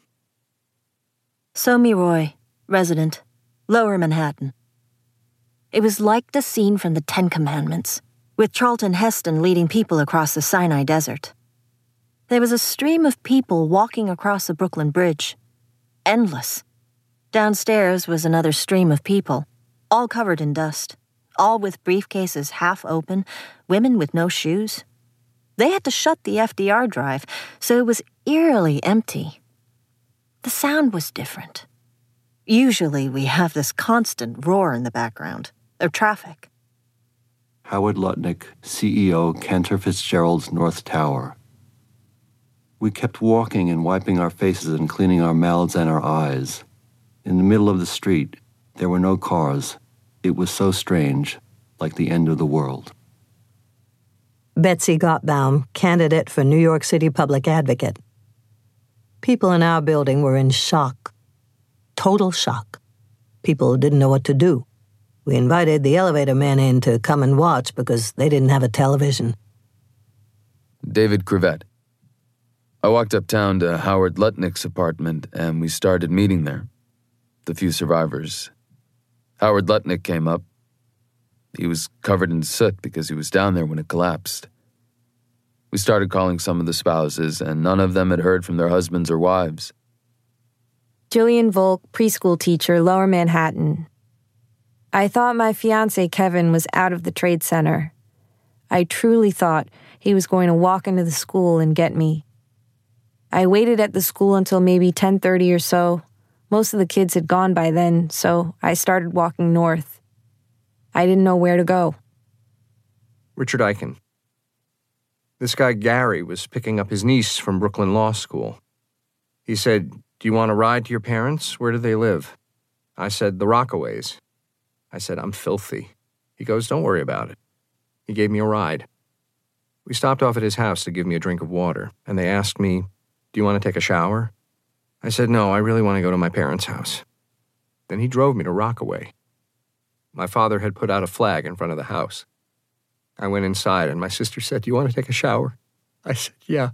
Somi Roy, resident, Lower Manhattan. It was like the scene from the Ten Commandments, with Charlton Heston leading people across the Sinai Desert. There was a stream of people walking across the Brooklyn Bridge. Endless. Downstairs was another stream of people, all covered in dust, all with briefcases half open, women with no shoes. They had to shut the FDR drive, so it was eerily empty. The sound was different. Usually we have this constant roar in the background of traffic.
Howard Lutnick, CEO, Cantor Fitzgerald's North Tower. We kept walking and wiping our faces and cleaning our mouths and our eyes. In the middle of the street, there were no cars. It was so strange, like the end of the world.
Betsy Gottbaum, candidate for New York City Public Advocate. People in our building were in shock. Total shock. People didn't know what to do. We invited the elevator men in to come and watch because they didn't have a television.
David Crivette. I walked uptown to Howard Lutnick's apartment and we started meeting there. The few survivors. Howard Lutnick came up. He was covered in soot because he was down there when it collapsed. We started calling some of the spouses, and none of them had heard from their husbands or wives.
Jillian Volk, preschool teacher, Lower Manhattan. I thought my fiancé Kevin was out of the trade center. I truly thought he was going to walk into the school and get me. I waited at the school until maybe 10:30 or so. Most of the kids had gone by then, so I started walking north. I didn't know where to go.
Richard Eichen. This guy Gary was picking up his niece from Brooklyn Law School. He said, "Do you want to ride to your parents? Where do they live?" I said, "The Rockaways." I said, "I'm filthy." He goes, "Don't worry about it." He gave me a ride. We stopped off at his house to give me a drink of water, and they asked me, "Do you want to take a shower?" I said, "No, I really want to go to my parents' house." Then he drove me to Rockaway. My father had put out a flag in front of the house. I went inside, and my sister said, "Do you want to take a shower?" I said, "Yeah."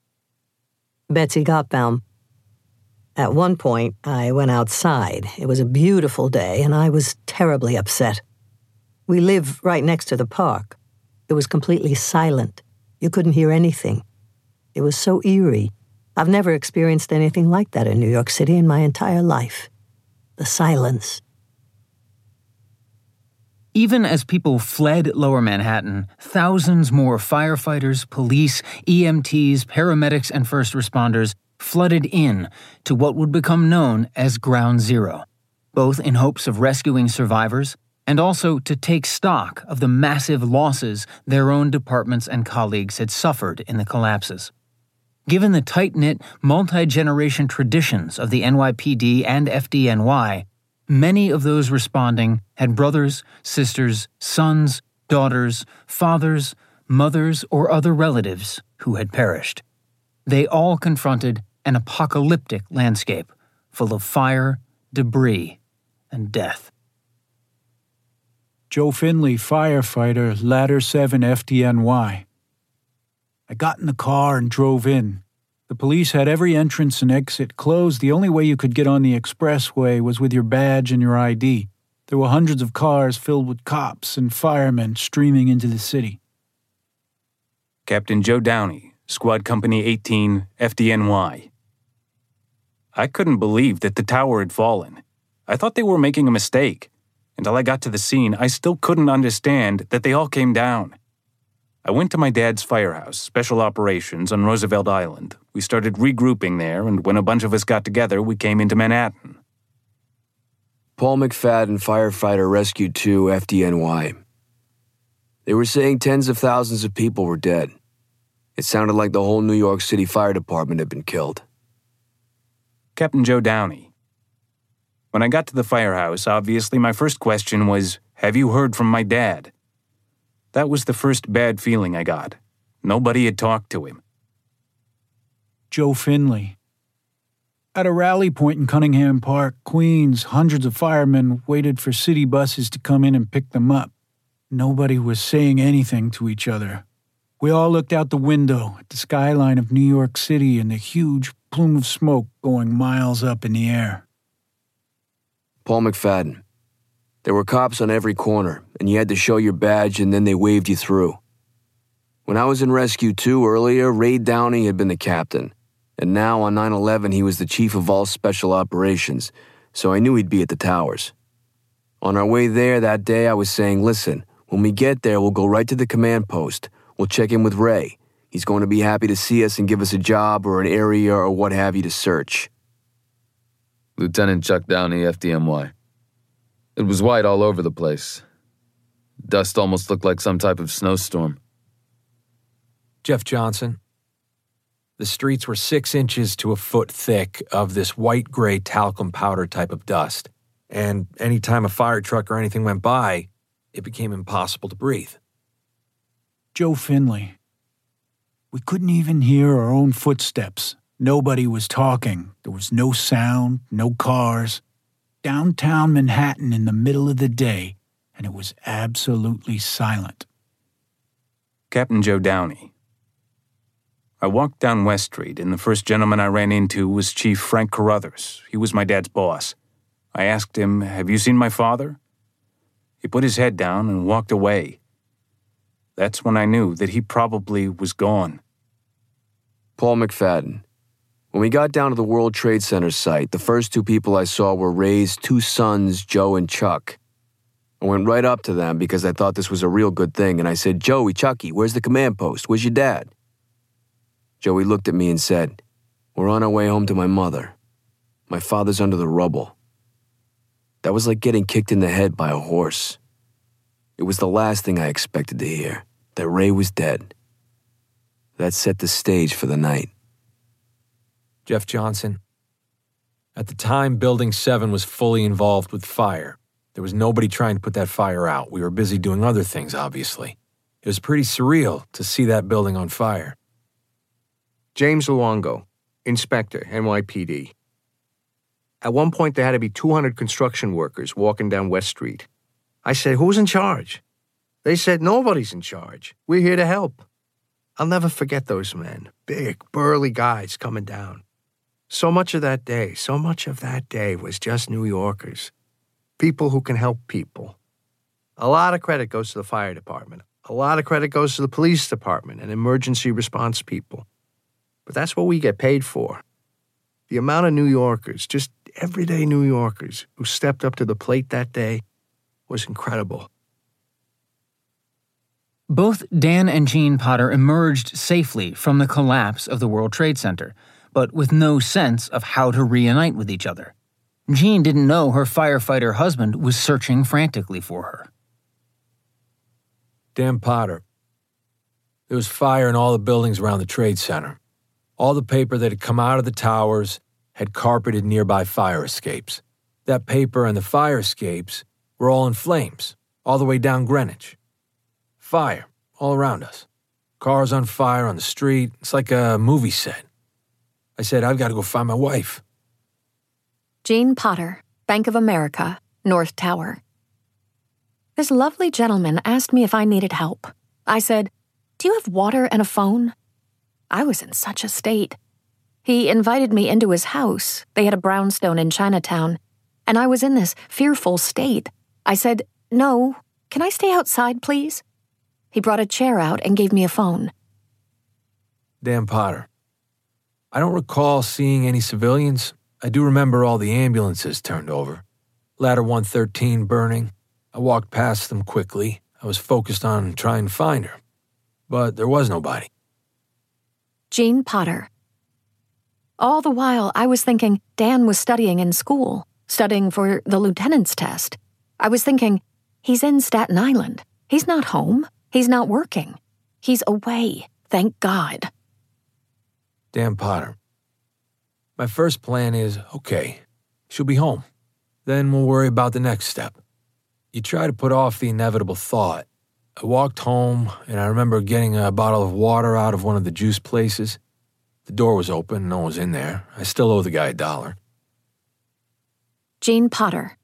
Betsy Gottbaum. At one point, I went outside. It was a beautiful day, and I was terribly upset. We live right next to the park. It was completely silent. You couldn't hear anything. It was so eerie. I've never experienced anything like that in New York City in my entire life. The silence.
Even as people fled Lower Manhattan, thousands more firefighters, police, EMTs, paramedics, and first responders flooded in to what would become known as Ground Zero, both in hopes of rescuing survivors and also to take stock of the massive losses their own departments and colleagues had suffered in the collapses. Given the tight-knit, multi-generation traditions of the NYPD and FDNY, many of those responding had brothers, sisters, sons, daughters, fathers, mothers, or other relatives who had perished. They all confronted an apocalyptic landscape full of fire, debris, and death.
Joe Finley, firefighter, Ladder 7 FDNY. I got in the car and drove in. The police had every entrance and exit closed. The only way you could get on the expressway was with your badge and your ID. There were hundreds of cars filled with cops and firemen streaming into the city.
Captain Joe Downey, Squad Company 18, FDNY. I couldn't believe that the tower had fallen. I thought they were making a mistake. Until I got to the scene, I still couldn't understand that they all came down. I went to my dad's firehouse, Special Operations, on Roosevelt Island. We started regrouping there, and when a bunch of us got together, we came into Manhattan.
Paul McFadden, Firefighter Rescue 2, FDNY. They were saying tens of thousands of people were dead. It sounded like the whole New York City Fire Department had been killed.
Captain Joe Downey. When I got to the firehouse, obviously my first question was, "Have you heard from my dad?" That was the first bad feeling I got. Nobody had talked to him.
Joe Finley. At a rally point in Cunningham Park, Queens, hundreds of firemen waited for city buses to come in and pick them up. Nobody was saying anything to each other. We all looked out the window at the skyline of New York City and the huge plume of smoke going miles up in the air.
Paul McFadden. There were cops on every corner, and you had to show your badge and then they waved you through. When I was in Rescue 2 earlier, Ray Downey had been the captain, and now on 9/11 he was the chief of all special operations, so I knew he'd be at the towers. On our way there that day, I was saying, listen, when we get there, we'll go right to the command post. We'll check in with Ray. He's going to be happy to see us and give us a job or an area or what have you to search.
Lieutenant Chuck Downey, FDNY. It was white all over the place. Dust almost looked like some type of snowstorm.
Jeff Johnson. The streets were 6 inches to a foot thick of this white-gray talcum powder type of dust, and any time a fire truck or anything went by, it became impossible to breathe.
Joe Finley. We couldn't even hear our own footsteps. Nobody was talking. There was no sound, no cars. Downtown Manhattan in the middle of the day, and it was absolutely silent.
Captain Joe Downey. I walked down West Street, and the first gentleman I ran into was Chief Frank Carruthers. He was my dad's boss. I asked him, "Have you seen my father?" He put his head down and walked away. That's when I knew that he probably was gone.
Paul McFadden. When we got down to the World Trade Center site, the first two people I saw were Ray's two sons, Joe and Chuck. I went right up to them because I thought this was a real good thing, and I said, "Joey, Chucky, where's the command post? Where's your dad?" Joey looked at me and said, "We're on our way home to my mother. My father's under the rubble." That was like getting kicked in the head by a horse. It was the last thing I expected to hear, that Ray was dead. That set the stage for the night.
Jeff Johnson. At the time, Building 7 was fully involved with fire. There was nobody trying to put that fire out. We were busy doing other things, obviously. It was pretty surreal to see that building on fire.
James Luongo, Inspector, NYPD. At one point, there had to be 200 construction workers walking down West Street. I said, "Who's in charge?" They said, "Nobody's in charge. We're here to help." I'll never forget those men, big, burly guys coming down. So much of that day was just New Yorkers. People who can help people. A lot of credit goes to the fire department. A lot of credit goes to the police department and emergency response people. But that's what we get paid for. The amount of New Yorkers, just everyday New Yorkers, who stepped up to the plate that day was incredible.
Both Dan and Jean Potter emerged safely from the collapse of the World Trade Center, but with no sense of how to reunite with each other. Jean didn't know her firefighter husband was searching frantically for her.
Dan Potter. There was fire in all the buildings around the Trade Center. All the paper that had come out of the towers had carpeted nearby fire escapes. That paper and the fire escapes were all in flames, all the way down Greenwich. Fire all around us. Cars on fire on the street. It's like a movie set. I said, I've got to go find my wife.
Jean Potter, Bank of America, North Tower. This lovely gentleman asked me if I needed help. I said, "Do you have water and a phone?" I was in such a state. He invited me into his house. They had a brownstone in Chinatown, and I was in this fearful state. I said, "No, can I stay outside, please?" He brought a chair out and gave me a phone.
Dan Potter. I don't recall seeing any civilians. I do remember all the ambulances turned over. Ladder 113 burning. I walked past them quickly. I was focused on trying to find her. But there was nobody.
Jean Potter. All the while, I was thinking Dan was studying in school, studying for the lieutenant's test. I was thinking, he's in Staten Island. He's not home. He's not working. He's away, thank God.
Dan Potter. My first plan is, okay, she'll be home. Then we'll worry about the next step. You try to put off the inevitable thought. I walked home, and I remember getting a bottle of water out of one of the juice places. The door was open, no one was in there. I still owe the guy $1.
Jean Potter.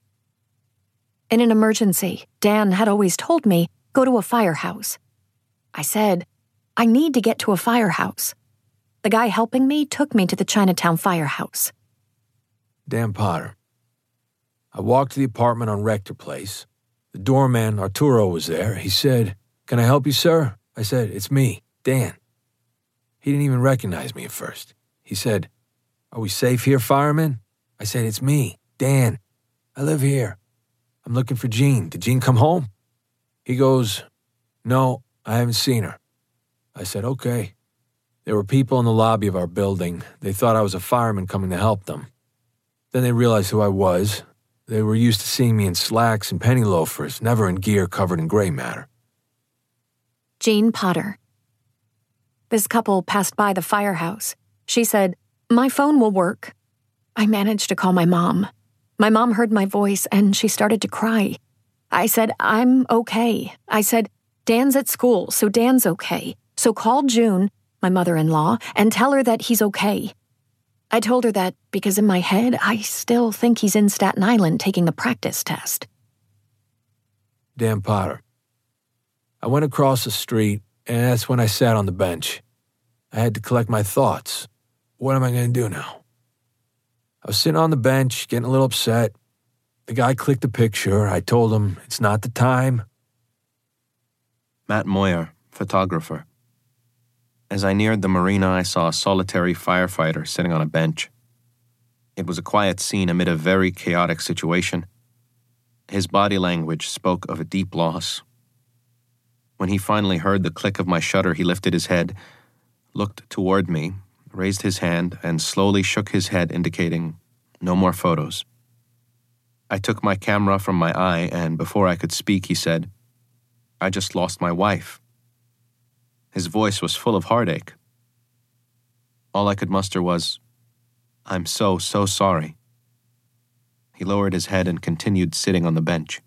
In an emergency, Dan had always told me, go to a firehouse. I said, I need to get to a firehouse. The guy helping me took me to the Chinatown firehouse.
Dan Potter. I walked to the apartment on Rector Place. The doorman, Arturo, was there. He said, "Can I help you, sir?" I said, "It's me, Dan." He didn't even recognize me at first. He said, "Are we safe here, fireman?" I said, "It's me, Dan. I live here. I'm looking for Jean. Did Jean come home?" He goes, "No, I haven't seen her." I said, "Okay." There were people in the lobby of our building. They thought I was a fireman coming to help them. Then they realized who I was. They were used to seeing me in slacks and penny loafers, never in gear covered in gray matter.
Jean Potter. This couple passed by the firehouse. She said, "My phone will work." I managed to call my mom. My mom heard my voice and she started to cry. I said, "I'm okay." I said, "Dan's at school, so Dan's okay. So call June, my mother-in-law, and tell her that he's okay." I told her that because in my head, I still think he's in Staten Island taking the practice test.
Dan Potter. I went across the street, and that's when I sat on the bench. I had to collect my thoughts. What am I going to do now? I was sitting on the bench, getting a little upset. The guy clicked a picture. I told him it's not the time.
Matt Moyer, photographer. As I neared the marina, I saw a solitary firefighter sitting on a bench. It was a quiet scene amid a very chaotic situation. His body language spoke of a deep loss. When he finally heard the click of my shutter, he lifted his head, looked toward me, raised his hand, and slowly shook his head, indicating, "No more photos." I took my camera from my eye, and before I could speak, he said, "I just lost my wife." His voice was full of heartache. All I could muster was, "I'm so sorry." He lowered his head and continued sitting on the bench.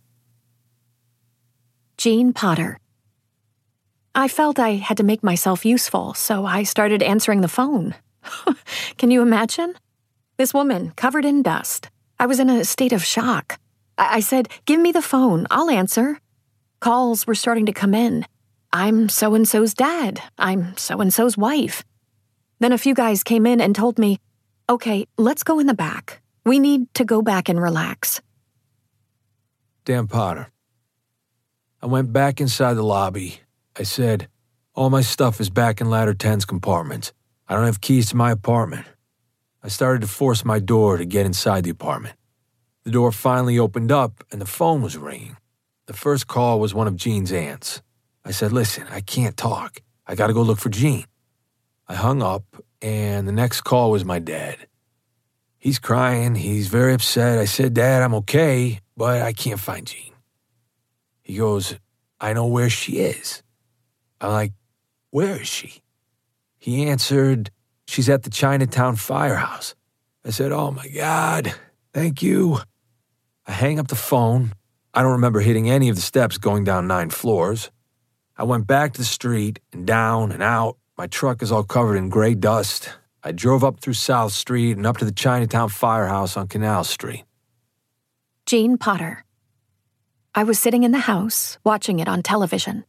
Jean Potter. I felt I had to make myself useful, so I started answering the phone. Can you imagine? This woman, covered in dust. I was in a state of shock. I said, "Give me the phone, I'll answer." Calls were starting to come in. "I'm so-and-so's dad. I'm so-and-so's wife." Then a few guys came in and told me, "Okay, let's go in the back. We need to go back and relax."
Dan Potter. I went back inside the lobby. I said, all my stuff is back in Ladder 10's compartments. I don't have keys to my apartment. I started to force my door to get inside the apartment. The door finally opened up and the phone was ringing. The first call was one of Jean's aunts. I said, listen, I can't talk. I gotta go look for Jean. I hung up and the next call was my dad. He's crying. He's very upset. I said, Dad, I'm okay, but I can't find Jean. He goes, I know where she is. I'm like, where is she? He answered, she's at the Chinatown firehouse. I said, oh my God, thank you. I hang up the phone. I don't remember hitting any of the steps going down 9 floors. I went back to the street and down and out. My truck is all covered in gray dust. I drove up through South Street and up to the Chinatown firehouse on Canal Street.
Jean Potter. I was sitting in the house, watching it on television.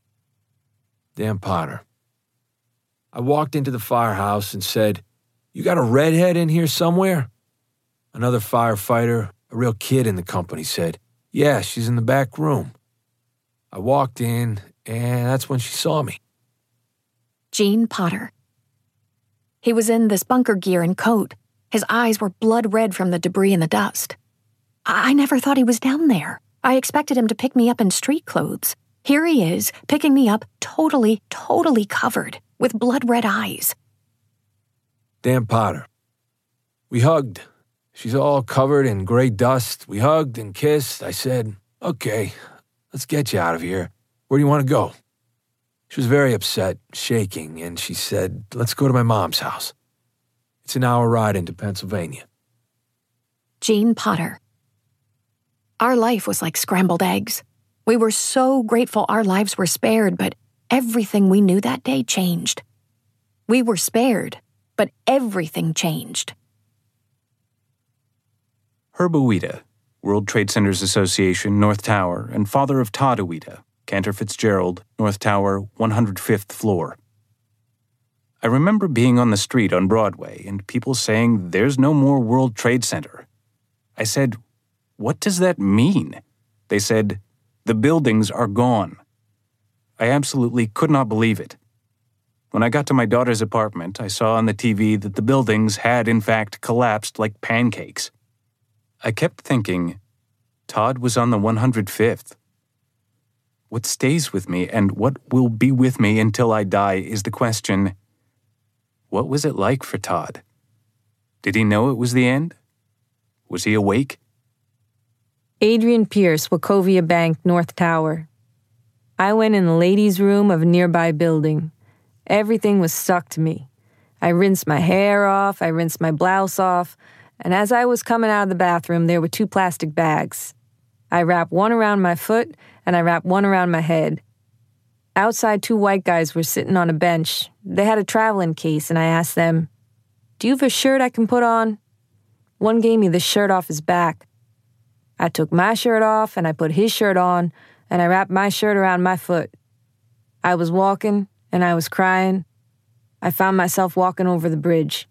Dan Potter. I walked into the firehouse and said, you got a redhead in here somewhere? Another firefighter, a real kid in the company, said, yeah, she's in the back room. I walked in, and that's when she saw me.
Jean Potter. He was in this bunker gear and coat. His eyes were blood red from the debris and the dust. I never thought he was down there. I expected him to pick me up in street clothes. Here he is, picking me up totally covered, with blood red eyes.
Dan Potter. We hugged. She's all covered in gray dust. We hugged and kissed. I said, okay, let's get you out of here. Where do you want to go? She was very upset, shaking, and she said, let's go to my mom's house. It's an hour ride into Pennsylvania.
Jean Potter. Our life was like scrambled eggs. We were so grateful our lives were spared, but everything we knew that day changed. We were spared, but everything changed.
Herb Ueda, World Trade Centers Association, North Tower, and father of Todd Ueda, Cantor Fitzgerald, North Tower, 105th floor. I remember being on the street on Broadway and people saying, there's no more World Trade Center. I said, what does that mean? They said, the buildings are gone. I absolutely could not believe it. When I got to my daughter's apartment, I saw on the TV that the buildings had in fact collapsed like pancakes. I kept thinking, Todd was on the 105th. What stays with me and what will be with me until I die is the question, what was it like for Todd? Did he know it was the end? Was he awake?
Adrian Pierce, Wachovia Bank, North Tower. I went in the ladies' room of a nearby building. Everything was stuck to me. I rinsed my hair off, I rinsed my blouse off, and as I was coming out of the bathroom, there were 2 plastic bags. I wrapped one around my foot, and I wrapped one around my head. Outside, 2 white guys were sitting on a bench. They had a traveling case, and I asked them, do you have a shirt I can put on? One gave me the shirt off his back. I took my shirt off, and I put his shirt on, and I wrapped my shirt around my foot. I was walking, and I was crying. I found myself walking over the bridge.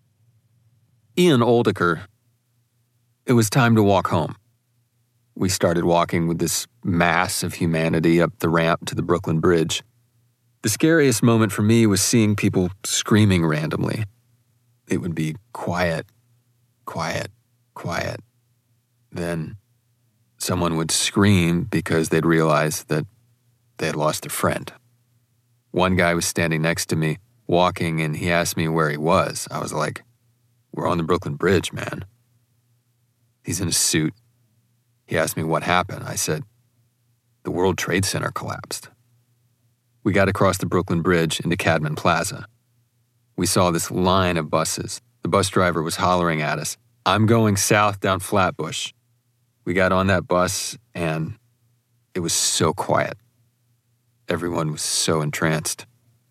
Ian Oldiker. It was time to walk home. We started walking with this mass of humanity up the ramp to the Brooklyn Bridge. The scariest moment for me was seeing people screaming randomly. It would be quiet, quiet, quiet. Then someone would scream because they'd realized that they had lost a friend. One guy was standing next to me, walking, and he asked me where he was. I was like, we're on the Brooklyn Bridge, man. He's in a suit. He asked me what happened. I said, the World Trade Center collapsed. We got across the Brooklyn Bridge into Cadman Plaza. We saw this line of buses. The bus driver was hollering at us, I'm going south down Flatbush. We got on that bus, and it was so quiet. Everyone was so entranced.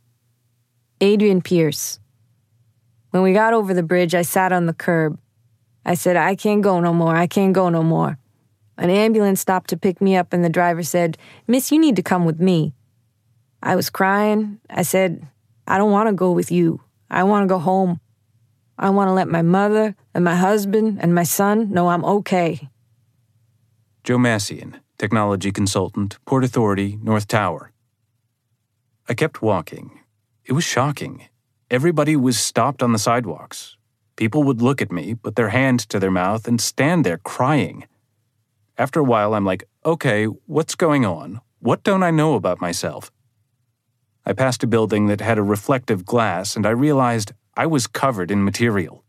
Adrian Pierce. When we got over the bridge, I sat on the curb. I said, I can't go no more. I can't go no more. An ambulance stopped to pick me up, and the driver said, Miss, you need to come with me. I was crying. I said, I don't want to go with you. I want to go home. I want to let my mother and my husband and my son know I'm okay.
Joe Massian, technology consultant, Port Authority, North Tower. I kept walking. It was shocking. Everybody was stopped on the sidewalks. People would look at me, put their hand to their mouth, and stand there crying. After a while, I'm like, okay, what's going on? What don't I know about myself? I passed a building that had a reflective glass, and I realized I was covered in material.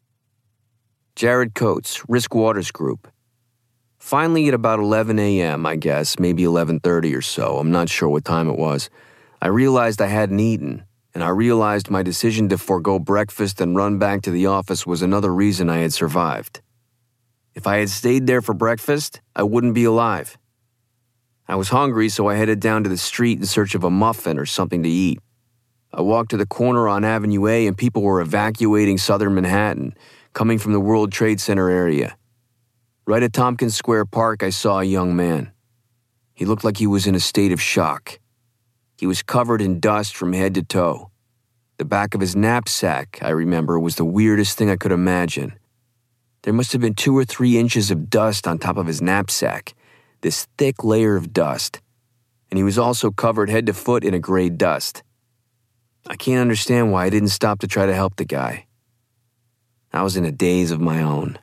Jared Coates, Risk Waters Group. Finally, at about 11 a.m., I guess, maybe 11:30 or so, I'm not sure what time it was, I realized I hadn't eaten, and I realized my decision to forego breakfast and run back to the office was another reason I had survived. If I had stayed there for breakfast, I wouldn't be alive. I was hungry, so I headed down to the street in search of a muffin or something to eat. I walked to the corner on Avenue A, and people were evacuating southern Manhattan, coming from the World Trade Center area. Right at Tompkins Square Park, I saw a young man. He looked like he was in a state of shock. He was covered in dust from head to toe. The back of his knapsack, I remember, was the weirdest thing I could imagine. There must have been 2 or 3 inches of dust on top of his knapsack, this thick layer of dust. And he was also covered head to foot in a gray dust. I can't understand why I didn't stop to try to help the guy. I was in a daze of my own.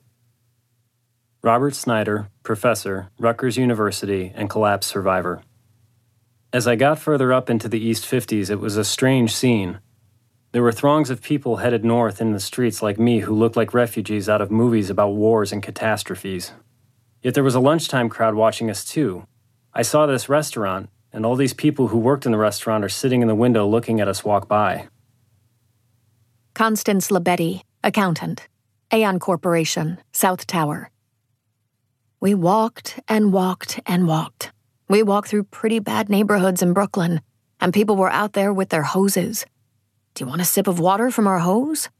Robert Snyder, professor, Rutgers University, and collapse survivor. As I got further up into the East 50s, it was a strange scene. There were throngs of people headed north in the streets like me who looked like refugees out of movies about wars and catastrophes. Yet there was a lunchtime crowd watching us too. I saw this restaurant, and all these people who worked in the restaurant are sitting in the window looking at us walk by.
Constance Labetti, accountant, Aon Corporation, South Tower. We walked and walked and walked. We walked through pretty bad neighborhoods in Brooklyn, and people were out there with their hoses. Do you want a sip of water from our hose?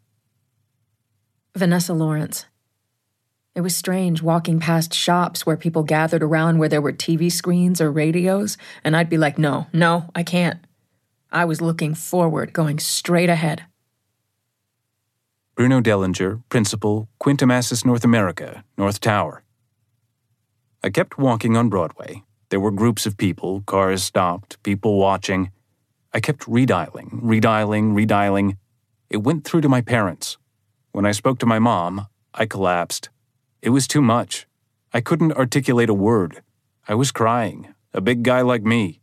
Vanessa Lawrence. It was strange walking past shops where people gathered around where there were TV screens or radios, and I'd be like, no, I can't. I was looking forward, going straight ahead.
Bruno Dellinger, principal, Quintamassus North America, North Tower. I kept walking on Broadway. There were groups of people, cars stopped, people watching. I kept redialing. It went through to my parents. When I spoke to my mom, I collapsed. It was too much. I couldn't articulate a word. I was crying, a big guy like me.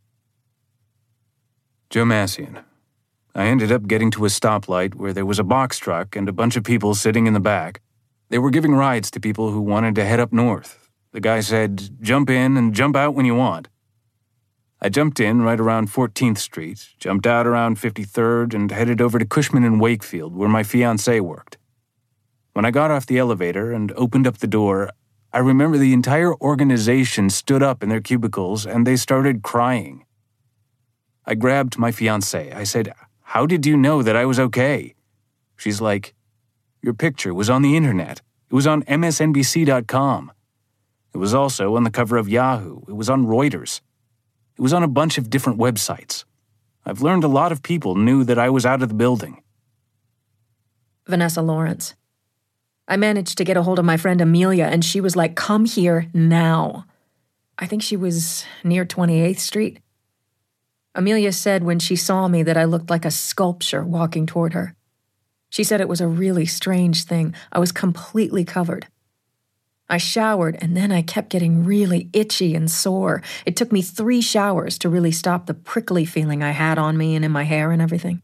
Joe Massian. I ended up getting to a stoplight where there was a box truck and a bunch of people sitting in the back. They were giving rides to people who wanted to head up north. The guy said, jump in and jump out when you want. I jumped in right around 14th Street, jumped out around 53rd, and headed over to Cushman and Wakefield, where my fiancée worked. When I got off the elevator and opened up the door, I remember the entire organization stood up in their cubicles and they started crying. I grabbed my fiancée. I said, how did you know that I was okay? She's like, your picture was on the internet. It was on MSNBC.com. It was also on the cover of Yahoo. It was on Reuters. It was on a bunch of different websites. I've learned a lot of people knew that I was out of the building.
Vanessa Lawrence. I managed to get a hold of my friend Amelia, and she was like, come here now. I think she was near 28th Street. Amelia said when she saw me that I looked like a sculpture walking toward her. She said it was a really strange thing. I was completely covered. I showered, and then I kept getting really itchy and sore. It took me 3 showers to really stop the prickly feeling I had on me and in my hair and everything.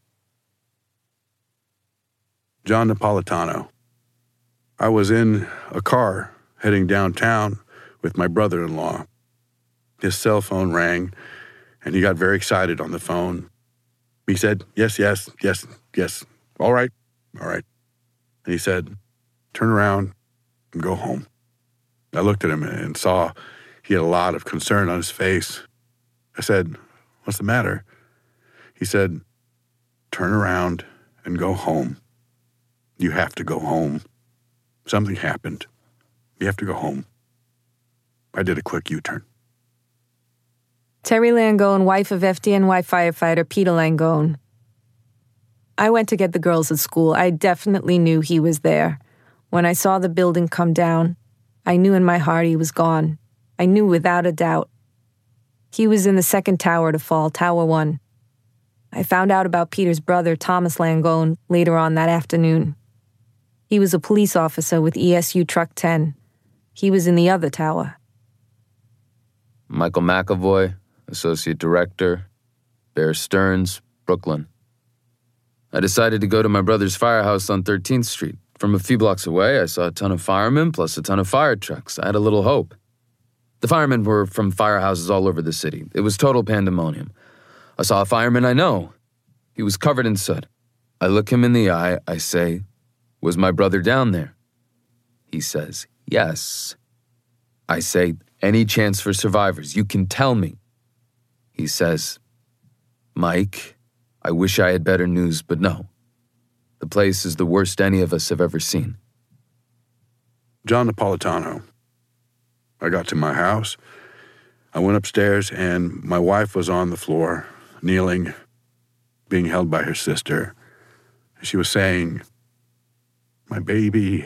John Napolitano. I was in a car heading downtown with my brother-in-law. His cell phone rang, and he got very excited on the phone. He said, yes, all right. And he said, turn around and go home. I looked at him and saw he had a lot of concern on his face. I said, what's the matter? He said, turn around and go home. You have to go home. Something happened. You have to go home. I did a quick U-turn.
Terry Langone, wife of FDNY firefighter Peter Langone. I went to get the girls at school. I definitely knew he was there. When I saw the building come down, I knew in my heart he was gone. I knew without a doubt He was in the second tower to fall, Tower 1. I found out about Peter's brother, Thomas Langone, later on that afternoon. He was a police officer with ESU Truck 10. He was in the other tower.
Michael McAvoy, Associate Director, Bear Stearns, Brooklyn. I decided to go to my brother's firehouse on 13th Street. From a few blocks away, I saw a ton of firemen plus a ton of fire trucks. I had a little hope. The firemen were from firehouses all over the city. It was total pandemonium. I saw a fireman I know. He was covered in soot. I look him in the eye. I say, "Was my brother down there?" He says, "Yes." I say, "Any chance for survivors? You can tell me." He says, "Mike, I wish I had better news, but no. The place is the worst any of us have ever seen."
John Napolitano. I got to my house. I went upstairs, and my wife was on the floor, kneeling, being held by her sister. She was saying, my baby,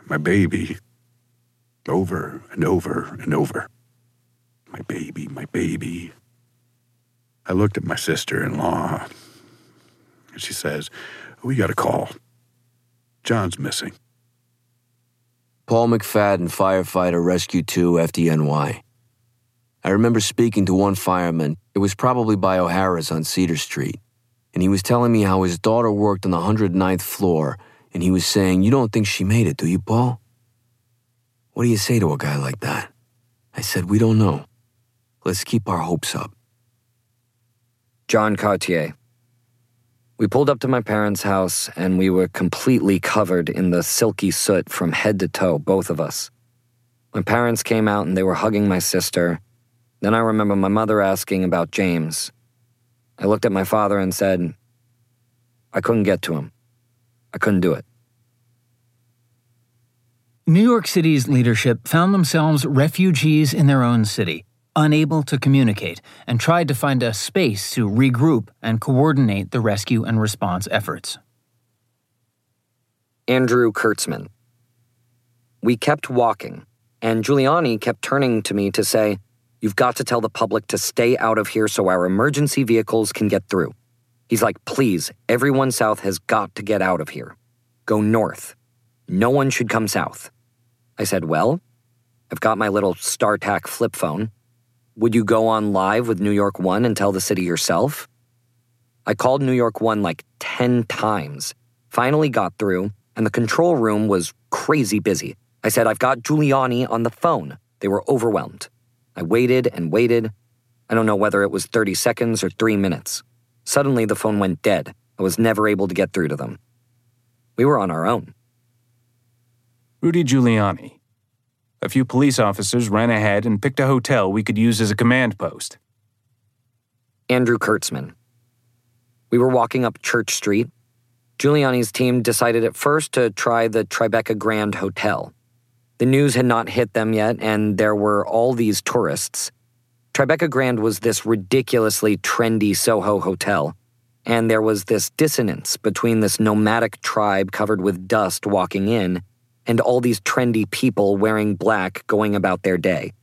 over and over and over. My baby, my baby. I looked at my sister-in-law, and she says, "We got a call. John's missing."
Paul McFadden, firefighter, Rescue 2, FDNY. I remember speaking to one fireman. It was probably by O'Hara's on Cedar Street. And he was telling me how his daughter worked on the 109th floor, and he was saying, "You don't think she made it, do you, Paul?" What do you say to a guy like that? I said, "We don't know. Let's keep our hopes up."
John Cartier. We pulled up to my parents' house, and we were completely covered in the silky soot from head to toe, both of us. My parents came out, and they were hugging my sister. Then I remember my mother asking about James. I looked at my father and said, I couldn't get to him. I couldn't do it.
New York City's leadership found themselves refugees in their own city, unable to communicate, and tried to find a space to regroup and coordinate the rescue and response efforts.
Andrew Kurtzman. We kept walking, and Giuliani kept turning to me to say, "You've got to tell the public to stay out of here so our emergency vehicles can get through." He's like, "Please, everyone south has got to get out of here. Go north. No one should come south." I said, "Well, I've got my little StarTAC flip phone. Would you go on live with New York One and tell the city yourself?" I called New York One like 10 times, finally got through, and the control room was crazy busy. I said, "I've got Giuliani on the phone." They were overwhelmed. I waited and waited. I don't know whether it was 30 seconds or 3 minutes. Suddenly, the phone went dead. I was never able to get through to them. We were on our own.
Rudy Giuliani. A few police officers ran ahead and picked a hotel we could use as a command post.
Andrew Kurtzman. We were walking up Church Street. Giuliani's team decided at first to try the Tribeca Grand Hotel. The news had not hit them yet, and there were all these tourists. Tribeca Grand was this ridiculously trendy Soho hotel, and there was this dissonance between this nomadic tribe covered with dust walking in and all these trendy people wearing black going about their day.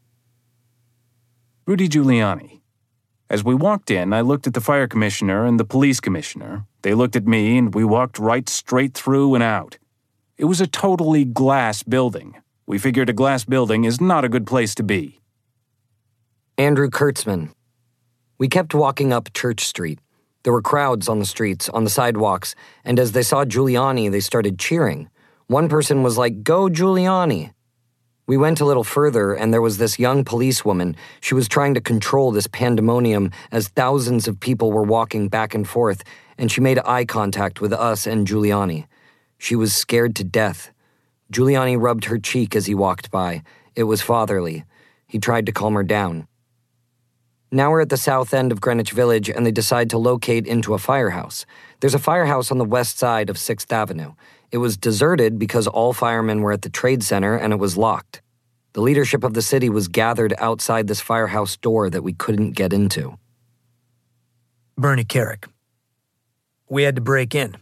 Rudy Giuliani. As we walked in, I looked at the fire commissioner and the police commissioner. They looked at me, and we walked right straight through and out. It was a totally glass building. We figured a glass building is not a good place to be.
Andrew Kurtzman. We kept walking up Church Street. There were crowds on the streets, on the sidewalks, and as they saw Giuliani, they started cheering. One person was like, "Go Giuliani." We went a little further, and there was this young policewoman. She was trying to control this pandemonium as thousands of people were walking back and forth, and she made eye contact with us and Giuliani. She was scared to death. Giuliani rubbed her cheek as he walked by. It was fatherly. He tried to calm her down. Now we're at the south end of Greenwich Village, and they decide to locate into a firehouse. There's a firehouse on the west side of 6th Avenue. It was deserted because all firemen were at the Trade Center, and it was locked. The leadership of the city was gathered outside this firehouse door that we couldn't get into.
Bernie Carrick. We had to break in.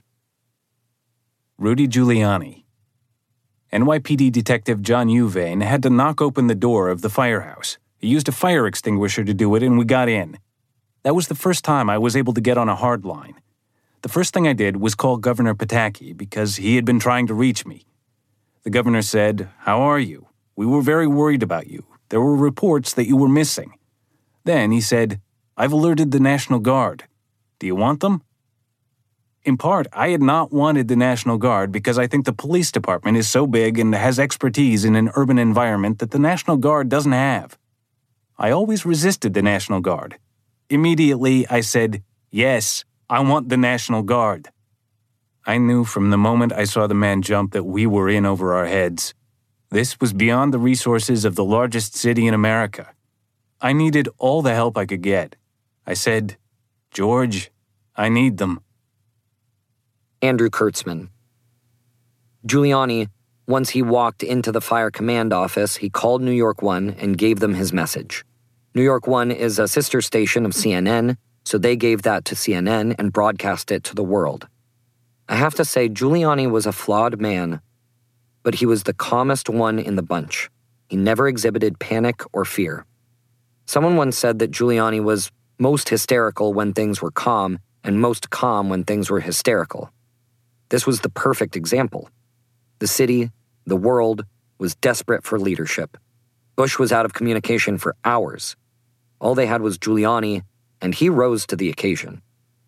Rudy Giuliani. NYPD Detective John Uvain had to knock open the door of the firehouse. He used a fire extinguisher to do it, and we got in. That was the first time I was able to get on a hard line. The first thing I did was call Governor Pataki because he had been trying to reach me. The governor said, "How are you? We were very worried about you. There were reports that you were missing." Then he said, "I've alerted the National Guard. Do you want them?" In part, I had not wanted the National Guard because I think the police department is so big and has expertise in an urban environment that the National Guard doesn't have. I always resisted the National Guard. Immediately, I said, "Yes, I want the National Guard." I knew from the moment I saw the man jump that we were in over our heads. This was beyond the resources of the largest city in America. I needed all the help I could get. I said, "George, I need them."
Andrew Kurtzman. Giuliani, once he walked into the fire command office, he called New York One and gave them his message. New York One is a sister station of CNN, so they gave that to CNN and broadcast it to the world. I have to say, Giuliani was a flawed man, but he was the calmest one in the bunch. He never exhibited panic or fear. Someone once said that Giuliani was most hysterical when things were calm and most calm when things were hysterical. This was the perfect example. The city, the world, was desperate for leadership. Bush was out of communication for hours. All they had was Giuliani, and he rose to the occasion.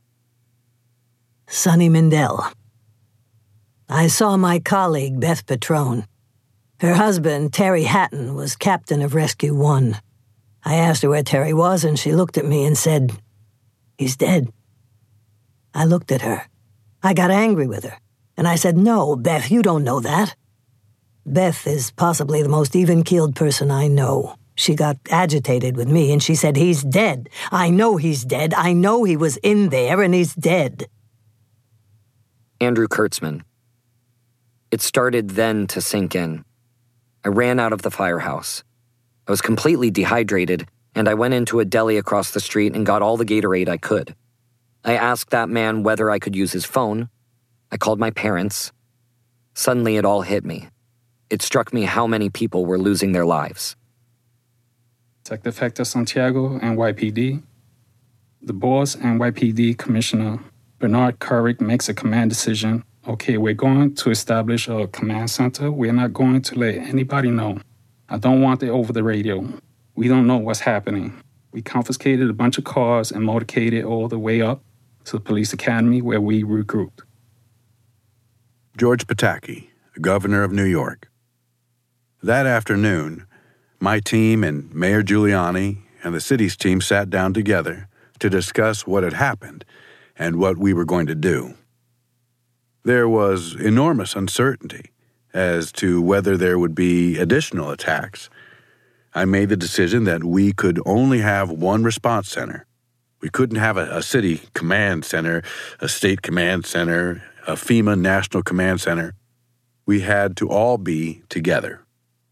Sonny Mindell. I saw my colleague, Beth Petrone. Her husband, Terry Hatton, was captain of Rescue 1. I asked her where Terry was, and she looked at me and said, "He's dead." I looked at her. I got angry with her, and I said, "No, Beth, you don't know that." Beth is possibly the most even-keeled person I know. She got agitated with me, and she said, "He's dead. I know he's dead. I know he was in there, and he's dead."
Andrew Kurtzman. It started then to sink in. I ran out of the firehouse. I was completely dehydrated, and I went into a deli across the street and got all the Gatorade I could. I asked that man whether I could use his phone. I called my parents. Suddenly it all hit me. It struck me how many people were losing their lives.
Detective Hector Santiago, NYPD. The boss, NYPD Commissioner Bernard Currick, makes a command decision. Okay, we're going to establish a command center. We're not going to let anybody know. I don't want it over the radio. We don't know what's happening. We confiscated a bunch of cars and motorcaded all the way up to the police academy where we regrouped.
George Pataki, governor of New York. That afternoon, my team and Mayor Giuliani and the city's team sat down together to discuss what had happened and what we were going to do. There was enormous uncertainty as to whether there would be additional attacks. I made the decision that we could only have one response center. We couldn't have a city command center, a state command center, a FEMA national command center. We had to all be together.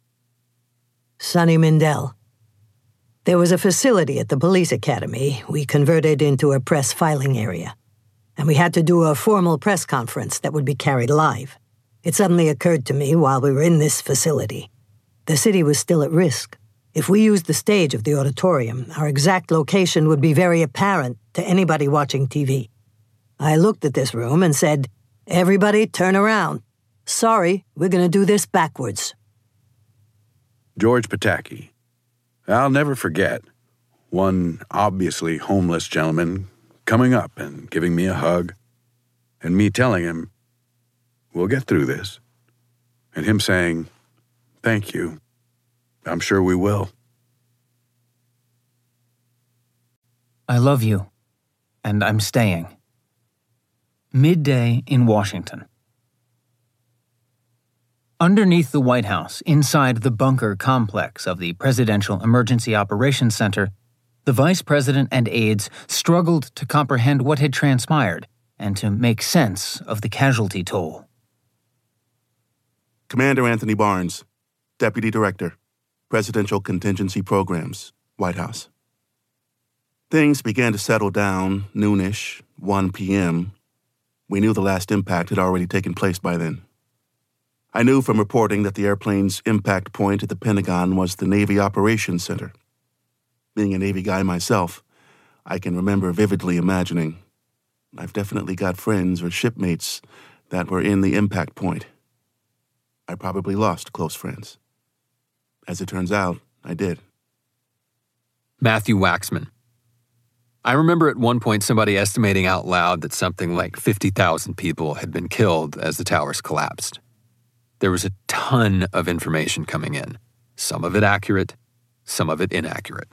Sonny Mindell. There was a facility at the police academy we converted into a press filing area, and we had to do a formal press conference that would be carried live. It suddenly occurred to me while we were in this facility. The city was still at risk. If we used the stage of the auditorium, our exact location would be very apparent to anybody watching TV. I looked at this room and said, "Everybody turn around. Sorry, we're going to do this backwards."
George Pataki. I'll never forget one obviously homeless gentleman coming up and giving me a hug, and me telling him, "We'll get through this," and him saying, "Thank you. I'm sure we will."
I love you, and I'm staying. Midday in Washington. Underneath the White House, inside the bunker complex of the Presidential Emergency Operations Center, the Vice President and aides struggled to comprehend what had transpired and to make sense of the casualty toll.
Commander Anthony Barnes, Deputy Director, Presidential Contingency Programs, White House. Things began to settle down noonish, 1 p.m. We knew the last impact had already taken place by then. I knew from reporting that the airplane's impact point at the Pentagon was the Navy Operations Center. Being a Navy guy myself, I can remember vividly imagining. I've definitely got friends or shipmates that were in the impact point. I probably lost close friends. As it turns out, I did.
Matthew Waxman. I remember at one point somebody estimating out loud that something like 50,000 people had been killed as the towers collapsed. There was a ton of information coming in, some of it accurate, some of it inaccurate.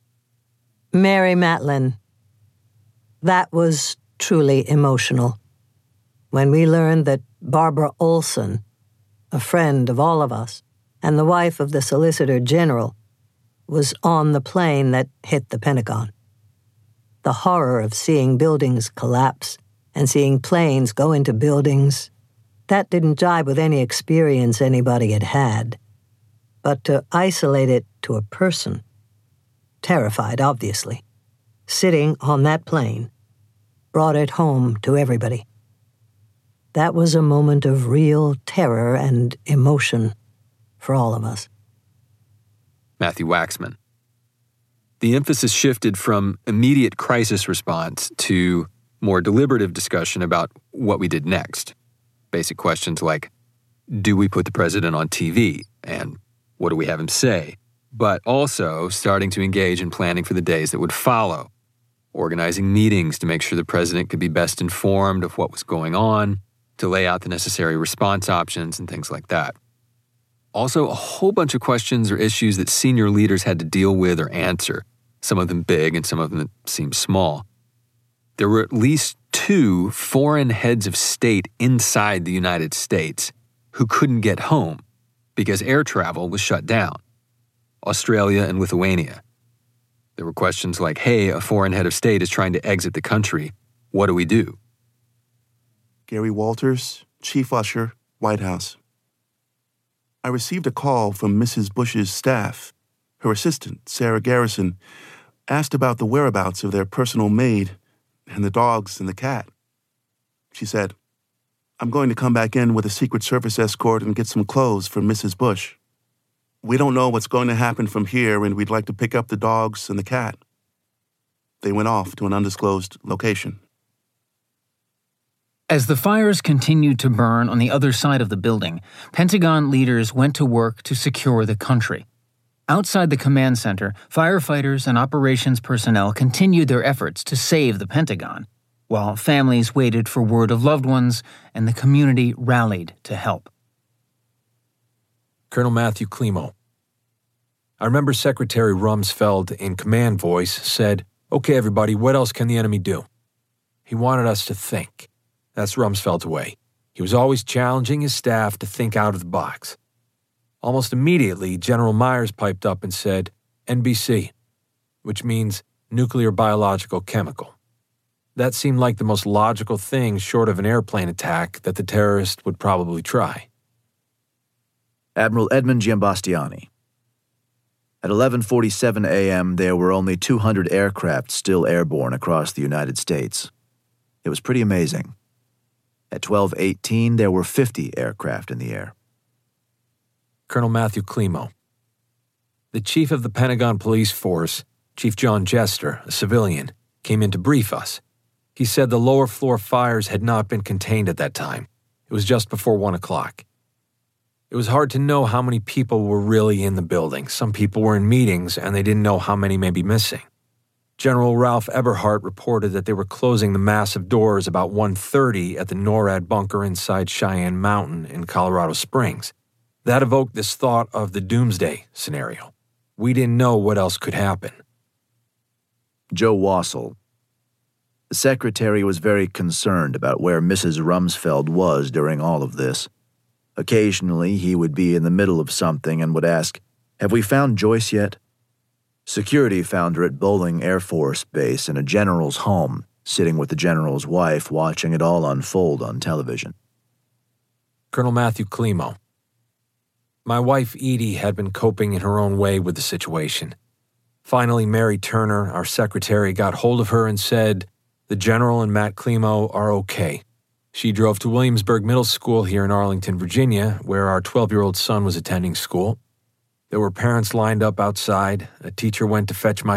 Mary Matlin. That was truly emotional. When we learned that Barbara Olson, a friend of all of us, and the wife of the Solicitor General, was on the plane that hit the Pentagon. The horror of seeing buildings collapse and seeing planes go into buildings, that didn't jibe with any experience anybody had had. But to isolate it to a person, terrified obviously, sitting on that plane, brought it home to everybody. That was a moment of real terror and emotion for all of us.
Matthew Waxman. The emphasis shifted from immediate crisis response to more deliberative discussion about what we did next. Basic questions like, do we put the president on TV? And what do we have him say? But also starting to engage in planning for the days that would follow, organizing meetings to make sure the president could be best informed of what was going on, to lay out the necessary response options and things like that. Also, a whole bunch of questions or issues that senior leaders had to deal with or answer, some of them big and some of them that seemed small. There were at least 2 foreign heads of state inside the United States who couldn't get home because air travel was shut down. Australia and Lithuania. There were questions like, hey, a foreign head of state is trying to exit the country. What do we do?
Gary Walters, Chief Usher, White House. I received a call from Mrs. Bush's staff. Her assistant, Sarah Garrison, asked about the whereabouts of their personal maid and the dogs and the cat. She said, I'm going to come back in with a Secret Service escort and get some clothes for Mrs. Bush. We don't know what's going to happen from here, and we'd like to pick up the dogs and the cat. They went off to an undisclosed location.
As the fires continued to burn on the other side of the building, Pentagon leaders went to work to secure the country. Outside the command center, firefighters and operations personnel continued their efforts to save the Pentagon, while families waited for word of loved ones and the community rallied to help.
Colonel Matthew Klimo. I remember Secretary Rumsfeld, in command voice, said, "Okay, everybody, what else can the enemy do?" He wanted us to think. That's Rumsfeld's way. He was always challenging his staff to think out of the box. Almost immediately, General Myers piped up and said, NBC, which means nuclear, biological, chemical. That seemed like the most logical thing short of an airplane attack that the terrorist would probably try.
Admiral Edmund Giambastiani. At 11:47 a.m., there were only 200 aircraft still airborne across the United States. It was pretty amazing. At 12:18, there were 50 aircraft in the air.
Colonel Matthew Klimo. The chief of the Pentagon Police Force, Chief John Jester, a civilian, came in to brief us. He said the lower floor fires had not been contained at that time. It was just before 1 o'clock. It was hard to know how many people were really in the building. Some people were in meetings, and they didn't know how many may be missing. General Ralph Eberhart reported that they were closing the massive doors about 1:30 at the NORAD bunker inside Cheyenne Mountain in Colorado Springs. That evoked this thought of the doomsday scenario. We didn't know what else could happen.
Joe Wassel. The secretary was very concerned about where Mrs. Rumsfeld was during all of this. Occasionally, he would be in the middle of something and would ask, "Have we found Joyce yet?" Security found her at Bolling Air Force Base in a general's home, sitting with the general's wife watching it all unfold on television.
Colonel Matthew Klimo. My wife Edie had been coping in her own way with the situation. Finally, Mary Turner, our secretary, got hold of her and said, the general and Matt Klimo are okay. She drove to Williamsburg Middle School here in Arlington, Virginia, where our 12-year-old son was attending school. There were parents lined up outside. A teacher went to fetch my